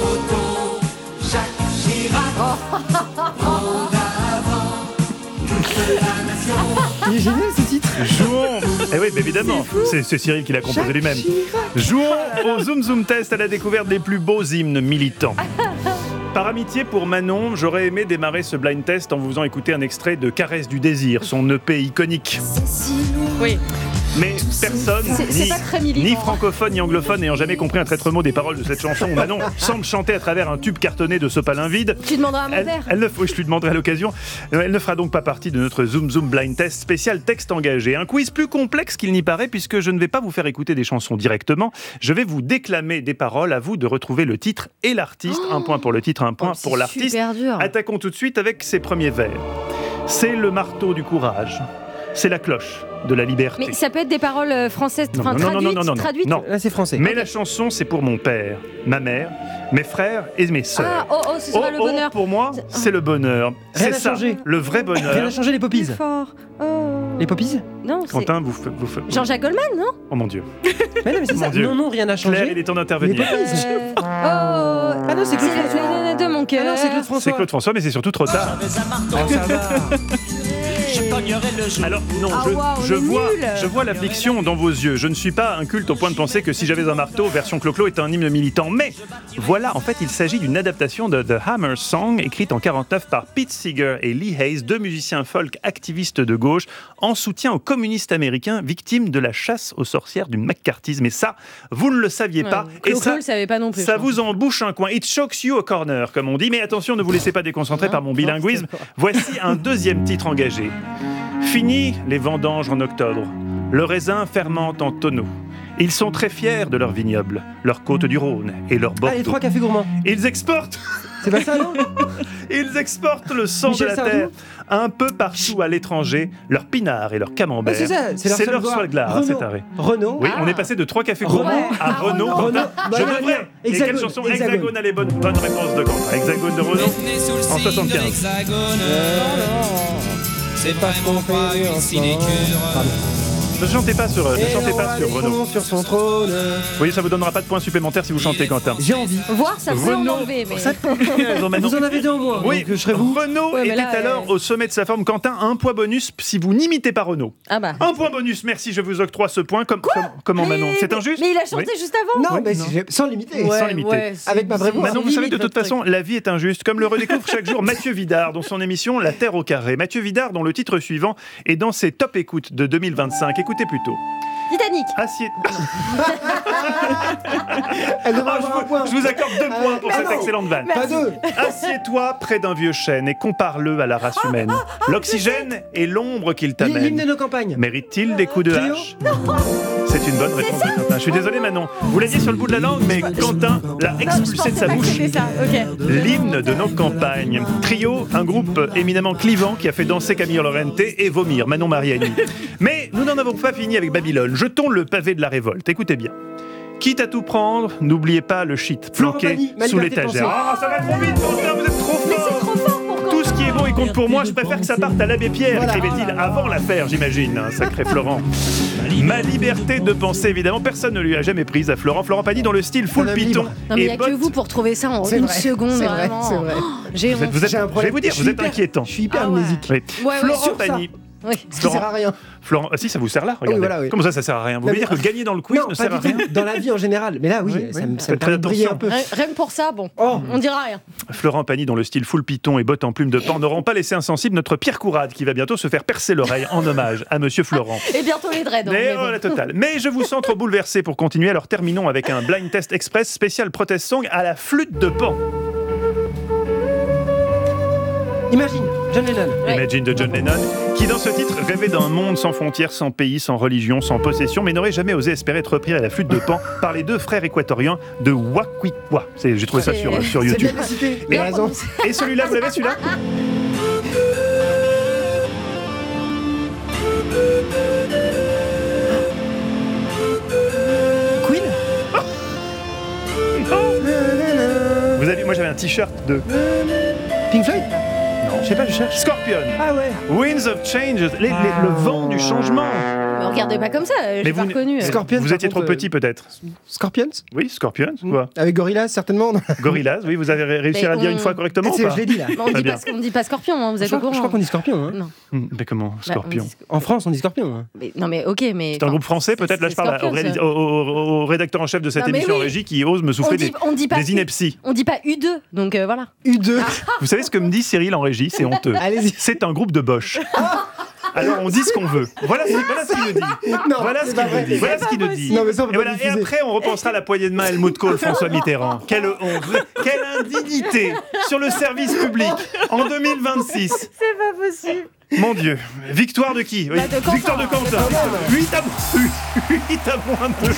Il est génial ce titre. Jouons. Eh oui, mais évidemment, c'est, c'est Cyril qui l'a composé lui-même. Jouons au Zoom Zoom Test à la découverte des plus beaux hymnes militants. Par amitié pour Manon, j'aurais aimé démarrer ce blind test en vous faisant écouter un extrait de Caresse du désir, son E P iconique. Oui. Mais personne, C'est- c'est ni, pas très militant. ni francophone ni anglophone, n'ayant jamais compris un traître mot des paroles de cette chanson, où Manon semble chanter à travers un tube cartonné de sopalin vide. Tu demanderas à mon Elle, père. elle ne, oui, je lui demanderai à l'occasion. Elle ne fera donc pas partie de notre Zoom Zoom Blind Test spécial texte engagé. Un quiz plus complexe qu'il n'y paraît, puisque je ne vais pas vous faire écouter des chansons directement. Je vais vous déclamer des paroles, à vous de retrouver le titre et l'artiste. Un point pour le titre, un point Oh, pour c'est l'artiste. super dur. Attaquons tout de suite avec ses premiers vers. C'est le marteau du courage. C'est la cloche de la liberté. Mais ça peut être des paroles euh, françaises, Non, enfin non, non, traduites, non, non, non, non. traduites. Non. Là, c'est français. Mais la chanson, c'est pour mon père, ma mère, mes frères et mes sœurs. Ah, oh, oh, ce sera le bonheur. pour moi, c'est le bonheur. Rien C'est n'a ça, changé. le vrai Rien n'a bonheur. changé, les poppies. Fort. Oh. Les poppies Non, c'est Quentin, vous faites... Vous faites- Jean-Jacques Goldman, non? Oh mon Dieu. Mais non, mais c'est Mon ça. Dieu. Non, non, rien n'a changé. Claire, il est temps Les d'intervenir. poppies. Euh, Oh. Ah non, c'est Claude François. De mon cœur. Ah non, c'est Claude François. C'est Claude François, mais c'est surtout trop tard. Ah, ça va. Alors non, Ah, je, waouh, on je est vois, nuls. je vois l'affliction dans vos yeux. Je ne suis pas inculte au point de penser que Si j'avais un marteau, version Clo-Clo, est un hymne militant. Mais voilà, en fait, il s'agit d'une adaptation de The Hammer Song, écrite en quarante-neuf par Pete Seeger et Lee Hayes, deux musiciens folk activistes de gauche, en soutien aux communistes américains victimes de la chasse aux sorcières du McCarthyisme. Et ça, vous ne le saviez Ouais, pas. Clo-Clo et ça, le savait pas non plus, ça je pense. vous embouche un coin. It shocks you a corner, comme on dit. Mais attention, ne vous laissez pas déconcentrer par mon bilinguisme. Voici un deuxième titre engagé. Fini les vendanges en octobre. Le raisin fermente en tonneaux. Ils sont très fiers de leur vignoble, leur côte du Rhône et leur Bordeaux. Ah, les trois cafés gourmands. Ils exportent C'est pas ça, non? Ils exportent le sang Michel de la Sardou. terre un peu partout à l'étranger, leur pinard et leur camembert. Ah, c'est ça, c'est leur c'est seul leur gloire. seul gloire, Renaud. cet arrêt. Renaud. Oui, Ah. on est passé de trois cafés Renaud. gourmands à Ah, Renaud. Renaud. Quentin. Bah, Je non, devrais. non. Et Hexagone. quelle chanson Hexagone. Hexagone, allez, bonne, bonne réponse de Quentin. Hexagone de Renaud en soixante-quinze. C'est vraiment pas une sinécure. Ne chantez pas sur, ne chantez pas sur Renaud. Sur son trône. Oui, ça vous donnera pas de points supplémentaires si vous chantez, Quentin. J'ai envie. Voir, ça peut en Renaud. enlever, mais... Ça- Raison, Manon. Vous en avez deux en moins. Oui, donc je serai vous. Renaud Ouais, mais était là, alors euh, au sommet de sa forme. Quentin, un point bonus si vous n'imitez pas Renaud. Ah bah. Un point bonus, merci, je vous octroie ce point. Comme, comme- comment Manon? C'est injuste? Mais il a chanté Oui. juste avant. Non, Oui, mais non. c'est- sans limiter. Ouais, sans limiter. ouais, c'est- Avec ma vraie voix. Manon, vous savez, de limite toute votre façon, la vie est injuste. Comme le redécouvre chaque jour Mathieu Vidard dans son émission La Terre au carré. Mathieu Vidard, dont le titre suivant est dans ses top écoutes de deux mille vingt-cinq. Écoutez plutôt. Titanic. Assied... Elle devrait Ah, avoir un je, point. vous, je vous accorde deux Ah, points pour mais cette non. excellente vanne. Pas deux. Assieds-toi près d'un vieux chêne et compare-le à la race humaine. L'oxygène et l'ombre qu'il L'hymne t'amène. de nos campagnes. Mérite-t-il des coups de Clio hache? C'est une bonne réponse de Quentin. Je suis désolé Manon. Vous l'aviez sur le bout de la langue, mais Quentin l'a expulsé de sa bouche. C'était ça, ok. L'hymne de nos campagnes. Trio, un groupe éminemment clivant qui a fait danser Camille Lorente et vomir Manon Mariani. Mais nous n'en avons pas fini avec Babylone. Jetons le pavé de la révolte. Écoutez bien. Quitte à tout prendre, n'oubliez pas le shit Florent planqué Pagny, ma sous liberté de l'étagère. penser. Ah, ça va trop vite, Quentin, vous êtes trop fort. Tout ce qui est bon, il compte pour moi. Je préfère que ça parte à l'abbé Pierre, Voilà. écrivait-il avant l'affaire, j'imagine. Un sacré Florent. Ma liberté de penser, évidemment, personne ne lui a jamais prise à Florent. Florent Pagny dans le style full Un homme python libre. Non, mais il et n'y a bottes. que vous pour trouver ça en C'est une vrai, seconde, c'est vrai, vraiment. c'est vrai. Oh, j'ai Vous êtes, vous êtes- J'ai un je vais problème. vous dire, Je vous suis êtes hyper- inquiétant. Je suis hyper Ah ouais. amnésique. Oui. Ouais, ouais, Florent sur ça. Pagny. Oui. Ce qui sert à rien. Florent, ah si, ça vous sert là, regardez. Oui, voilà, oui. Comment ça, ça sert à rien? Vous voulez Non, dire que gagner dans le quiz Non, ne pas sert à du rien? tout. Dans la vie en général. Mais là, oui, Oui, ça, oui. me- ça Faites me permet de très briller un attention. peu. Rien, rien que pour ça, bon, Oh. on dira rien. Florent Pagny dans le style full python et bottes en plume de pan n'auront pas laissé insensible notre Pierre Courade qui va bientôt se faire percer l'oreille en hommage à Monsieur Florent. Et bientôt les dreads. hein, Mais mais oh, bon. la totale. Mais je vous sens trop bouleversé pour continuer, alors terminons avec un blind test express spécial protest song à la flûte de pan. Imagine, John Lennon. Ouais. Imagine de John Lennon, qui dans ce titre rêvait d'un monde sans frontières, sans pays, sans religion, sans possession, mais n'aurait jamais osé espérer être repris à la flûte de pan par les deux frères équatoriens de Wakwikwa. C'est- J'ai trouvé ça C'est- sur, sur C'est YouTube. bien cité. Mais- Mais raison. Et celui-là, vous l'avez celui-là? Queen. Vous avez, moi j'avais un t-shirt de Pink Floyd. non, Je sais pas, je cherche. Scorpion. Ah ouais. Winds of Change, les- les- le vent du changement. Mais regardez pas comme ça, j'ai Mais pas vous, reconnu. Scorpions, vous par étiez trop contre, petit peut-être. Scorpions Oui, Scorpions, quoi. Avec Gorillaz, certainement. Gorillaz, oui, vous avez réussi Mais à le dire on- une fois correctement C'est- ou pas je l'ai dit, là. Mais on dit pas, on dit pas scorpion, hein, vous êtes Je au crois, courant. je crois qu'on dit Scorpion. Hein. Non. Hmm, Mais comment, Bah, on Scorpion dit- En France, on dit Scorpion. Hein. Mais- non mais ok, mais... C'est un groupe français, peut-être, là je parle Scorpions, au, réalis- ça. au- au- au rédacteur en chef de cette Non, mais émission oui. en régie qui ose me souffler On dit- des, on dit pas des U- inepties. On dit pas U deux, donc euh, voilà. U deux. Vous savez ce que me dit Cyril en régie? C'est honteux. Allez-y. C'est un groupe de Bosch. Alors on dit ce qu'on veut. Voilà, ce- voilà ce qu'il nous dit. Non, voilà c'est ce pas qu'il vrai. nous dit. Voilà ce qu'il nous dit. Non, mais ça, on peut et, pas voilà, et diffuser. après, on repensera la poignée de main Helmut Kohl, François Mitterrand. Quelle honte, quelle indignité sur le service public en deux mille vingt-six. C'est pas possible. Mon Dieu. Victoire de qui? Oui. Bah, de Quentin. Victoire de Quentin. huit à, huit à moins deux.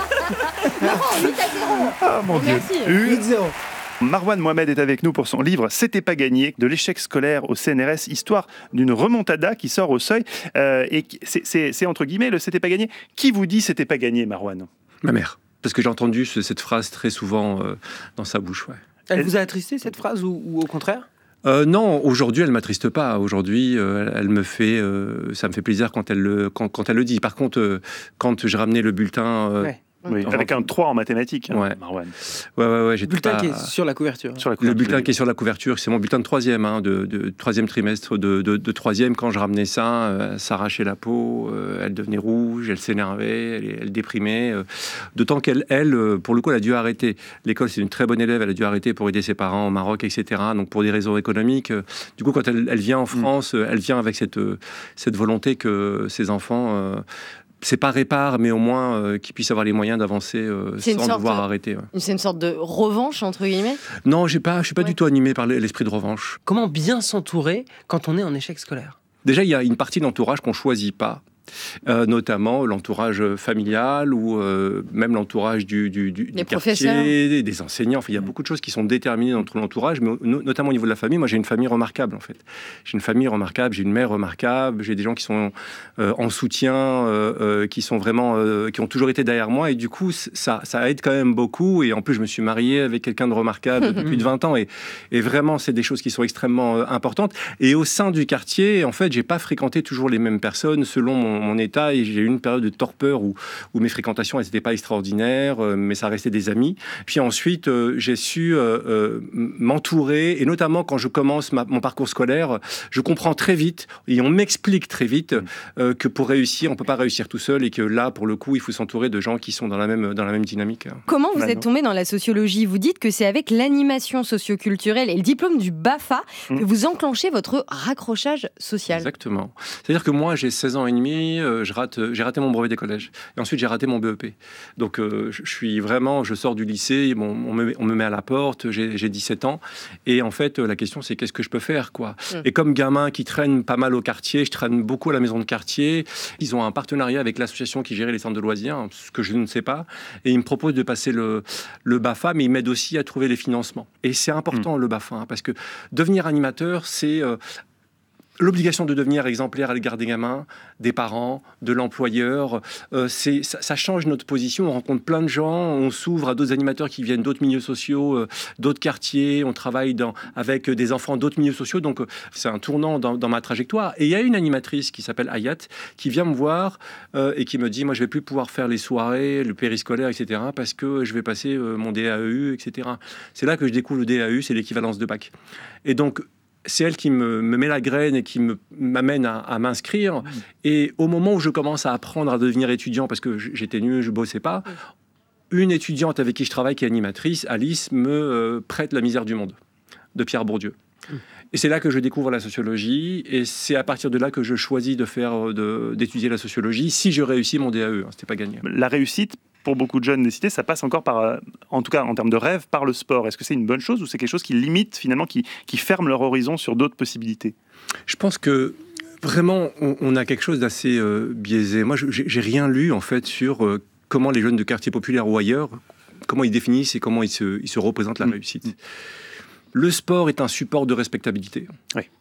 huit à zéro. Ah mon Dieu. Merci. huit zéro. Marwan Mohamed est avec nous pour son livre C'était pas gagné, de l'échec scolaire au C N R S, histoire d'une remontada qui sort au seuil. Euh, et qui- c'est, c'est, c'est entre guillemets le C'était pas gagné. Qui vous dit C'était pas gagné, Marwan? Ma mère. Parce que j'ai entendu ce- cette phrase très souvent euh, dans sa bouche. Ouais. Elle vous a attristé, cette phrase, ou, ou au contraire Euh, non, aujourd'hui, elle m'attriste pas. Aujourd'hui, euh, elle me fait, euh, ça me fait plaisir quand elle le, quand, quand elle le dit. Par contre, euh, quand je ramenais le bulletin, euh, Ouais. Oui, Enfin, avec un trois en mathématiques, hein, Ouais. Marwan. ouais, ouais, ouais, j'ai Bulletin pas- qui est sur la couverture. Sur la Le couverture. bulletin qui est sur la couverture, c'est mon bulletin de troisième, hein, de, de troisième trimestre de, de, de troisième. Quand je ramenais ça, euh, elle s'arrachait la peau, euh, elle devenait rouge, elle s'énervait, elle, elle déprimait. euh, D'autant qu'elle, elle, euh, pour le coup, elle a dû arrêter. L'école, c'est une très bonne élève, elle a dû arrêter pour aider ses parents au Maroc, et cetera. Donc pour des raisons économiques. euh, Du coup, quand elle, elle vient en France, euh, elle vient avec cette, euh, cette volonté que ses enfants... euh, c'est pas répare, mais au moins euh, qu'ils puissent avoir les moyens d'avancer euh, C'est une sans sorte devoir de- arrêter. ouais. C'est une sorte de revanche, entre guillemets. Non, j'ai pas, je suis pas du tout animé par l'esprit de revanche. Comment bien s'entourer quand on est en échec scolaire? Déjà, il y a une partie d'entourage qu'on choisit pas. Euh, notamment l'entourage familial ou euh, même l'entourage du, du, du, du professeurs. quartier, des enseignants. Enfin, il y a beaucoup de choses qui sont déterminées dans l'entourage, mais no- notamment au niveau de la famille. Moi, j'ai une famille remarquable, en fait. J'ai une famille remarquable, j'ai une mère remarquable, j'ai des gens qui sont euh, en soutien, euh, euh, qui sont vraiment, euh, qui ont toujours été derrière moi, et du coup, c- ça, ça aide quand même beaucoup. Et en plus, je me suis marié avec quelqu'un de remarquable depuis plus de vingt ans, et, et vraiment, c'est des choses qui sont extrêmement euh, importantes. Et au sein du quartier, en fait, j'ai pas fréquenté toujours les mêmes personnes selon mon, mon état, et j'ai eu une période de torpeur où, où mes fréquentations, elles n'étaient pas extraordinaires, euh, mais ça restait des amis. Puis ensuite, euh, j'ai su euh, euh, m'entourer, et notamment quand je commence ma- mon parcours scolaire, je comprends très vite, et on m'explique très vite, euh, que pour réussir, on peut pas réussir tout seul, et que là, pour le coup, il faut s'entourer de gens qui sont dans la même, dans la même dynamique. Comment vous Manon. êtes tombé dans la sociologie? Vous dites que c'est avec l'animation socioculturelle et le diplôme du BAFA que Mm. vous enclenchez votre raccrochage social. Exactement. C'est-à-dire que moi, j'ai seize ans et demi, euh, je rate, j'ai raté mon brevet des collèges. Et ensuite, j'ai raté mon B E P. Donc, euh, je je suis vraiment, je sors du lycée, bon, on, me, met- on me met à la porte, j'ai j'ai dix-sept ans. Et en fait, euh, la question, c'est qu'est-ce que je peux faire, quoi. Mm. Et comme gamin qui traîne pas mal au quartier, je traîne beaucoup à la maison de quartier. Ils ont un partenariat avec l'association qui gérait les centres de loisirs, ce que je ne sais pas. Et ils me proposent de passer le, le BAFA, mais ils m'aident aussi à trouver les financements. Et c'est important, le BAFA, hein, parce que devenir animateur, c'est... euh, l'obligation de devenir exemplaire à l'égard des gamins, des parents, de l'employeur, euh, c'est, ça, ça change notre position. On rencontre plein de gens, on s'ouvre à d'autres animateurs qui viennent d'autres milieux sociaux, euh, d'autres quartiers, on travaille dans, avec des enfants d'autres milieux sociaux. Donc, euh, c'est un tournant dans, dans ma trajectoire. Et il y a une animatrice qui s'appelle Hayat qui vient me voir euh, et qui me dit, moi, je vais plus pouvoir faire les soirées, le périscolaire, et cetera, parce que je vais passer euh, mon D A E U, et cetera. C'est là que je découvre le D A E U, c'est l'équivalence de bac. Et donc, c'est elle qui me, me met la graine et qui me, m'amène à, à m'inscrire. Mmh. Et au moment où je commence à apprendre à devenir étudiant, parce que j'étais nul, je bossais pas, mmh. une étudiante avec qui je travaille, qui est animatrice, Alice, me euh, prête La misère du monde, de Pierre Bourdieu. Mmh. Et c'est là que je découvre la sociologie, et c'est à partir de là que je choisis de faire, de, d'étudier la sociologie, si je réussis mon D A E. Hein, c'était pas gagné. La réussite, pour beaucoup de jeunes des cités, ça passe encore par, en tout cas en termes de rêve, par le sport. Est-ce que c'est une bonne chose ou c'est quelque chose qui limite finalement, qui, qui ferme leur horizon sur d'autres possibilités? Je pense que vraiment, on, on a quelque chose d'assez euh, biaisé. Moi, je, j'ai, j'ai rien lu en fait sur euh, comment les jeunes de quartiers populaires ou ailleurs, comment ils définissent et comment ils se, ils se représentent la mmh. réussite. Le sport est un support de respectabilité. Oui.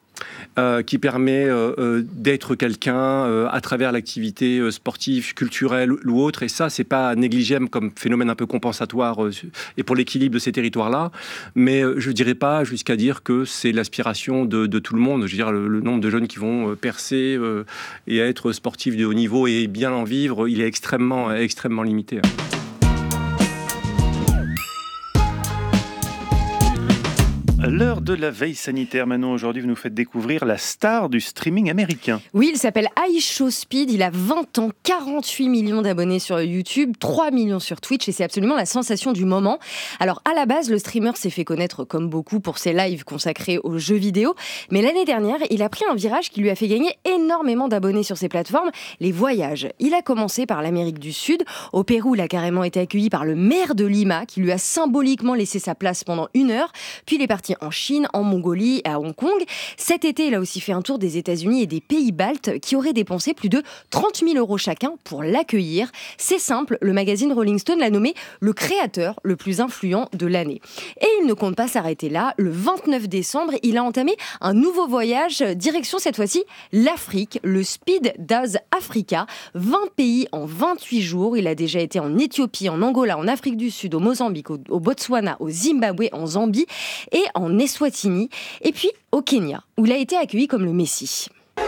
euh, qui permet euh, euh, d'être quelqu'un euh, à travers l'activité euh, sportive, culturelle ou autre. Et ça, c'est pas négligeable comme phénomène un peu compensatoire euh, et pour l'équilibre de ces territoires-là. Mais euh, je dirais pas jusqu'à dire que c'est l'aspiration de, de tout le monde. Je veux dire, le, le nombre de jeunes qui vont euh, percer euh, et être sportifs de haut niveau et bien en vivre, il est extrêmement, extrêmement limité. L'heure de la veille sanitaire, Manon, aujourd'hui, vous nous faites découvrir la star du streaming américain. Oui, il s'appelle iShowSpeed, il a vingt ans, quarante-huit millions d'abonnés sur YouTube, trois millions sur Twitch, et c'est absolument la sensation du moment. Alors, à la base, le streamer s'est fait connaître, comme beaucoup, pour ses lives consacrés aux jeux vidéo, mais l'année dernière, il a pris un virage qui lui a fait gagner énormément d'abonnés sur ses plateformes, les voyages. Il a commencé par l'Amérique du Sud. Au Pérou, il a carrément été accueilli par le maire de Lima, qui lui a symboliquement laissé sa place pendant une heure, puis il est parti en Chine, en Mongolie et à Hong Kong. Cet été, il a aussi fait un tour des États-Unis et des pays baltes qui auraient dépensé plus de trente mille euros chacun pour l'accueillir. C'est simple, le magazine Rolling Stone l'a nommé le créateur le plus influent de l'année. Et il ne compte pas s'arrêter là. Le vingt-neuf décembre, il a entamé un nouveau voyage, direction cette fois-ci l'Afrique, le Speed Does Africa. vingt pays en vingt-huit jours. Il a déjà été en Éthiopie, en Angola, en Afrique du Sud, au Mozambique, au, au Botswana, au Zimbabwe, en Zambie et en Eswatini, et puis au Kenya, où il a été accueilli comme le Messie.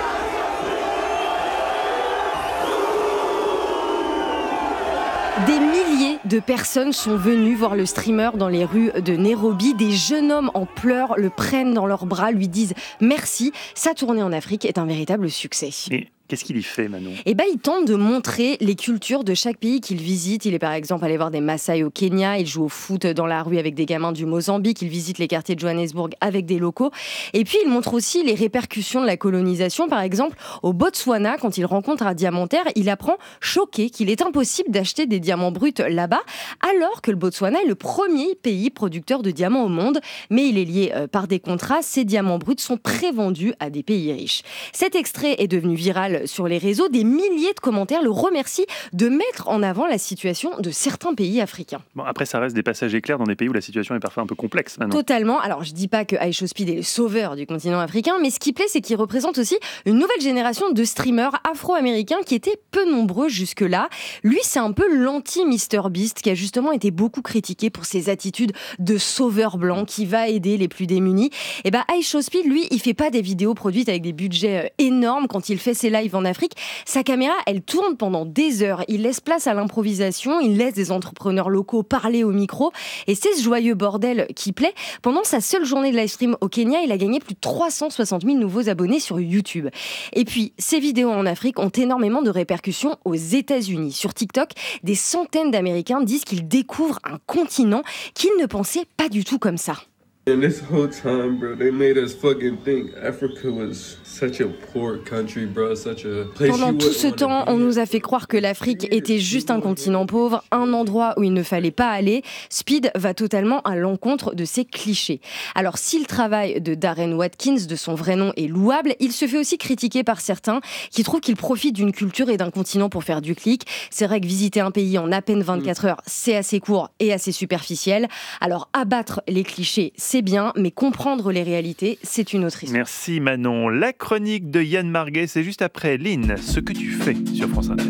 Des milliers de personnes sont venues voir le streamer dans les rues de Nairobi. Des jeunes hommes en pleurs le prennent dans leurs bras, lui disent merci. Sa tournée en Afrique est un véritable succès. Et qu'est-ce qu'il y fait, Manon ? Eh ben, il tente de montrer les cultures de chaque pays qu'il visite. Il est par exemple allé voir des Maasai au Kenya, il joue au foot dans la rue avec des gamins du Mozambique, il visite les quartiers de Johannesburg avec des locaux. Et puis, il montre aussi les répercussions de la colonisation. Par exemple, au Botswana, quand il rencontre un diamantaire, il apprend, choqué, qu'il est impossible d'acheter des diamants bruts là-bas, alors que le Botswana est le premier pays producteur de diamants au monde. Mais il est lié euh, par des contrats. Ces diamants bruts sont prévendus à des pays riches. Cet extrait est devenu viral sur les réseaux. Des milliers de commentaires le remercient de mettre en avant la situation de certains pays africains. Bon, après, ça reste des passages éclairs dans des pays où la situation est parfois un peu complexe. Maintenant. Totalement. Alors, je dis pas que iShowSpeed est le sauveur du continent africain, mais ce qui plaît, c'est qu'il représente aussi une nouvelle génération de streamers afro-américains qui étaient peu nombreux jusque-là. Lui, c'est un peu l'anti-MrBeast qui a justement été beaucoup critiqué pour ses attitudes de sauveur blanc qui va aider les plus démunis. Et ben, iShowSpeed, lui, il fait pas des vidéos produites avec des budgets énormes. Quand il fait ses lives en Afrique, sa caméra, elle tourne pendant des heures. Il laisse place à l'improvisation, il laisse des entrepreneurs locaux parler au micro. Et c'est ce joyeux bordel qui plaît. Pendant sa seule journée de live stream au Kenya, il a gagné plus de trois cent soixante mille nouveaux abonnés sur YouTube. Et puis, ses vidéos en Afrique ont énormément de répercussions aux États-Unis. Sur TikTok, des centaines d'Américains disent qu'ils découvrent un continent qu'ils ne pensaient pas du tout comme ça. And this whole time, bro, they made us fucking think Africa was such a poor country, bro, such a place. Pendant tout ce temps, on nous a fait croire que l'Afrique était juste un continent pauvre, un endroit où il ne fallait pas aller. Speed va totalement à l'encontre de ces clichés. Alors, si le travail de Darren Watkins, de son vrai nom, est louable, il se fait aussi critiquer par certains qui trouvent qu'il profite d'une culture et d'un continent pour faire du clic. C'est vrai que visiter un pays en à peine vingt-quatre heures, c'est assez court et assez superficiel. Alors, abattre les clichés, c'est bien, mais comprendre les réalités, c'est une autre histoire. Merci Manon. La chronique de Yann Marguet, c'est juste après Lynn, ce que tu fais sur France Inter.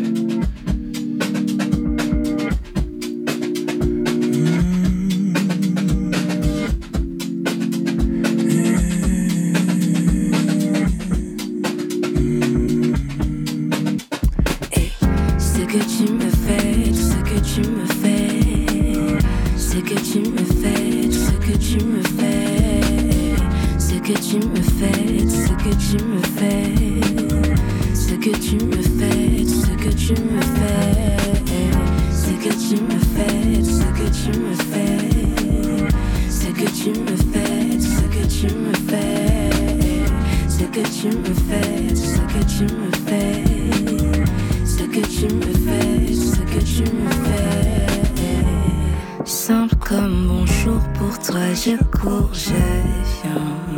Ce que tu me fais, ce que tu me fais, ce que tu me fais, ce que tu me fais, ce que tu me fais, ce que tu me fais, ce que tu me fais, ce que tu me fais, ce que tu me fais, ce que tu me fais, ce que tu me fais, ce que tu me fais, ce que tu me fais, ce que tu me fais, ce que tu me fais, ce que tu me fais. Simple comme bonjour pour toi, je cours, je viens.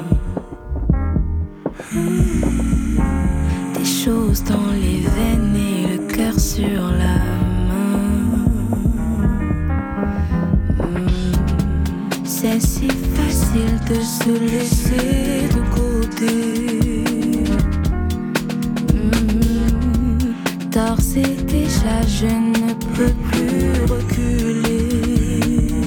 Mmh. Des choses dans les veines et le cœur sur la main. Mmh. C'est si facile de se laisser de côté. côté. Mmh, tard c'est déjà, je ne peux plus reculer.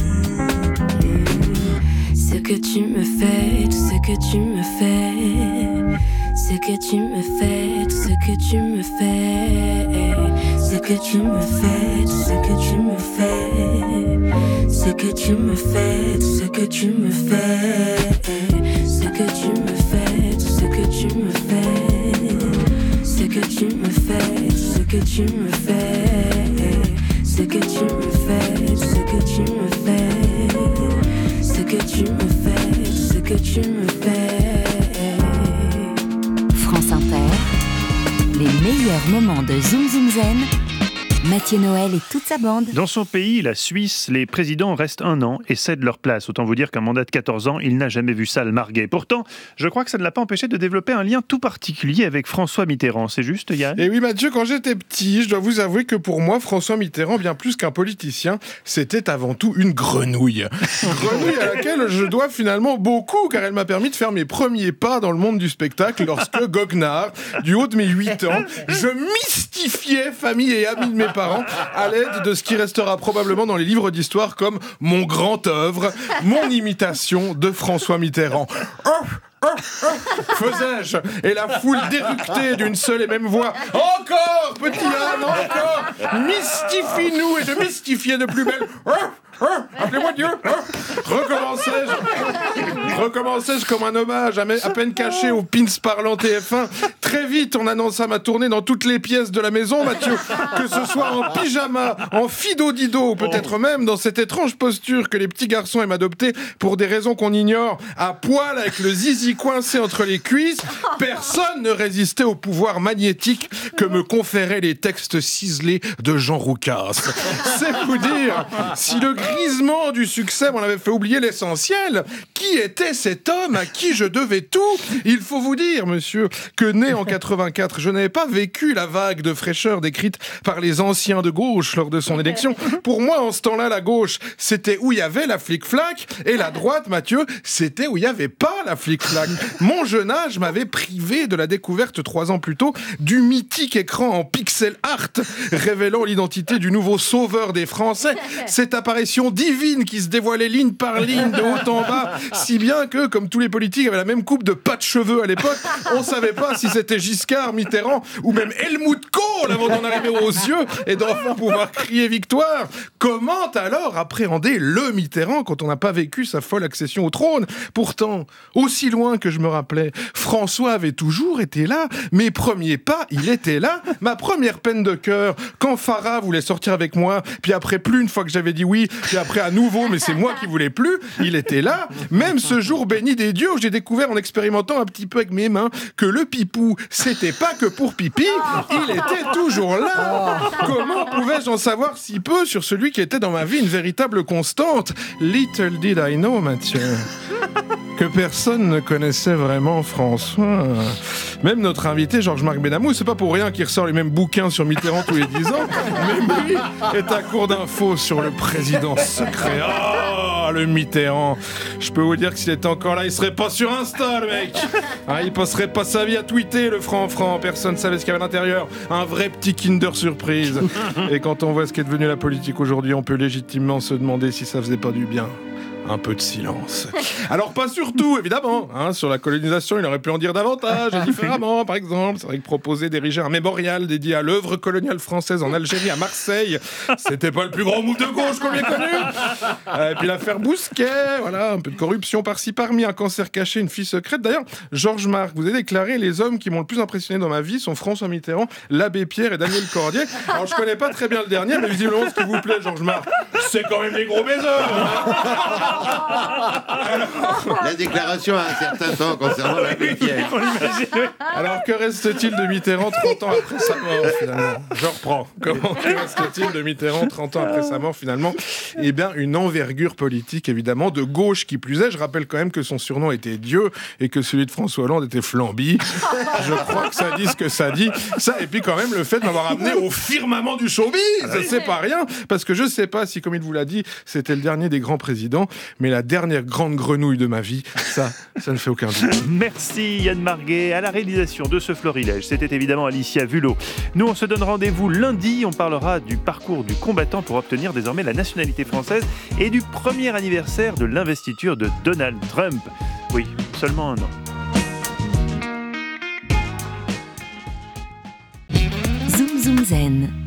Ce que tu me fais, tout ce que tu me fais, ce que tu me fais, tout ce que tu me fais, ce que tu me fais, tout ce que tu me fais, ce que tu me fais, tout ce que tu me fais, ce que tu me fais, tout ce que tu me fais, ce que tu me fais, tout ce que tu me fais, ce que tu me fais, tout ce que tu me fais, ce que tu me fais, tout ce que tu me fais. France Inter, les meilleurs moments de Zoom Zoom Zen. Mathieu Noël et toute sa bande. Dans son pays, la Suisse, les présidents restent un an et cèdent leur place. Autant vous dire qu'un mandat de quatorze ans, il n'a jamais vu ça le marguer. Pourtant, je crois que ça ne l'a pas empêché de développer un lien tout particulier avec François Mitterrand. C'est juste, Yann ? Et oui, Mathieu, quand j'étais petit, je dois vous avouer que pour moi, François Mitterrand, bien plus qu'un politicien, c'était avant tout une grenouille. Grenouille à laquelle je dois finalement beaucoup, car elle m'a permis de faire mes premiers pas dans le monde du spectacle lorsque, goguenard, du haut de mes huit ans, je mystifiais famille et amis de mes parents à l'aide de ce qui restera probablement dans les livres d'histoire comme mon grand œuvre, mon imitation de François Mitterrand. Oh oh, oh, faisais-je, et la foule déructée d'une seule et même voix. Encore, petit âne, encore, mystifie-nous, et je mystifiais de plus belle. Oh, oh, appelez-moi Dieu. Oh. Recommençais-je, recommençais-je comme un hommage à, à peine caché au pins parlant T F un. Très vite, on annonça ma tournée dans toutes les pièces de la maison, Mathieu, que ce soit en pyjama, en fido-dido, ou peut-être même dans cette étrange posture que les petits garçons aiment adopter pour des raisons qu'on ignore, à poil avec le zizi coincé entre les cuisses. Personne ne résistait au pouvoir magnétique que me conféraient les textes ciselés de Jean Roucas. C'est vous dire si le grisement du succès m'en avait fait oublier l'essentiel. Qui était cet homme à qui je devais tout ? Il faut vous dire, monsieur, que né en quatre-vingt-quatre, je n'avais pas vécu la vague de fraîcheur décrite par les anciens de gauche lors de son élection. Pour moi, en ce temps-là, la gauche, c'était où il y avait la flic-flac, et la droite, Mathieu, c'était où il n'y avait pas la flic-flac. Mon jeune âge m'avait privé de la découverte trois ans plus tôt du mythique écran en pixel art révélant l'identité du nouveau sauveur des Français. Cette apparition divine qui se dévoilait ligne par ligne de haut en bas, si bien que, comme tous les politiques avaient la même coupe de pas de cheveux à l'époque, on ne savait pas si c'était Giscard, Mitterrand ou même Helmut Kohl avant d'en arriver aux yeux et d'enfin pouvoir crier victoire. Comment alors appréhender le Mitterrand quand on n'a pas vécu sa folle accession au trône ? Pourtant, aussi loin que je me rappelais, François avait toujours été là. Mes premiers pas, il était là. Ma première peine de cœur, quand Farah voulait sortir avec moi, puis après plus une fois que j'avais dit oui, puis après à nouveau, mais c'est moi qui voulais plus, il était là. Même ce jour béni des dieux où j'ai découvert en expérimentant un petit peu avec mes mains que le pipou, c'était pas que pour pipi, il était toujours là. Comment pouvais-je en savoir si peu sur celui qui était dans ma vie une véritable constante ? Little did I know, Mathieu, que personne ne connaissait vraiment François. Même notre invité, Georges-Marc Benamou, c'est pas pour rien qu'il ressort les mêmes bouquins sur Mitterrand tous les dix ans, mais lui est à court d'infos sur le président secret. Ah, oh, le Mitterrand. Je peux vous dire que s'il était encore là, il serait pas sur Insta, le mec. Ah, il passerait pas sa vie à tweeter, le franc-franc. Personne savait ce qu'il y avait à l'intérieur. Un vrai petit Kinder Surprise. Et quand on voit ce qu'est devenu la politique aujourd'hui, on peut légitimement se demander si ça faisait pas du bien. Un peu de silence. Alors pas sur tout, évidemment. Hein, sur la colonisation, il aurait pu en dire davantage et différemment. Par exemple, c'est vrai que proposer d'ériger un mémorial dédié à l'œuvre coloniale française en Algérie, à Marseille, c'était pas le plus grand move de gauche qu'on ait connu. Euh, et puis l'affaire Bousquet, voilà, un peu de corruption par-ci par-mi, un cancer caché, une fille secrète. D'ailleurs, Georges Marc, vous avez déclaré les hommes qui m'ont le plus impressionné dans ma vie sont François Mitterrand, l'abbé Pierre et Daniel Cordier. Alors je connais pas très bien le dernier, mais visiblement ce qui vous plaît, Georges Marc, c'est quand même des gros baiseurs. La déclaration a un certain temps concernant la Pierre. Alors que reste-t-il de Mitterrand trente ans après sa mort finalement ? Je reprends. Comment que reste-t-il de Mitterrand trente ans après sa mort finalement ? Eh bien, une envergure politique évidemment, de gauche qui plus est. Je rappelle quand même que son surnom était Dieu et que celui de François Hollande était Flamby. Je crois que ça dit ce que ça dit. Ça, et puis quand même le fait de m'avoir amené au firmament du showbiz, c'est pas rien. Parce que je sais pas si, comme il vous l'a dit, c'était le dernier des grands présidents. mais la dernière grande grenouille de ma vie, ça, ça ne fait aucun doute. Merci Yann Marguet. À la réalisation de ce florilège, c'était évidemment Alicia Vulot. Nous, on se donne rendez-vous lundi. On parlera du parcours du combattant pour obtenir désormais la nationalité française et du premier anniversaire de l'investiture de Donald Trump. Oui, seulement un an. Zoom Zoom Zen.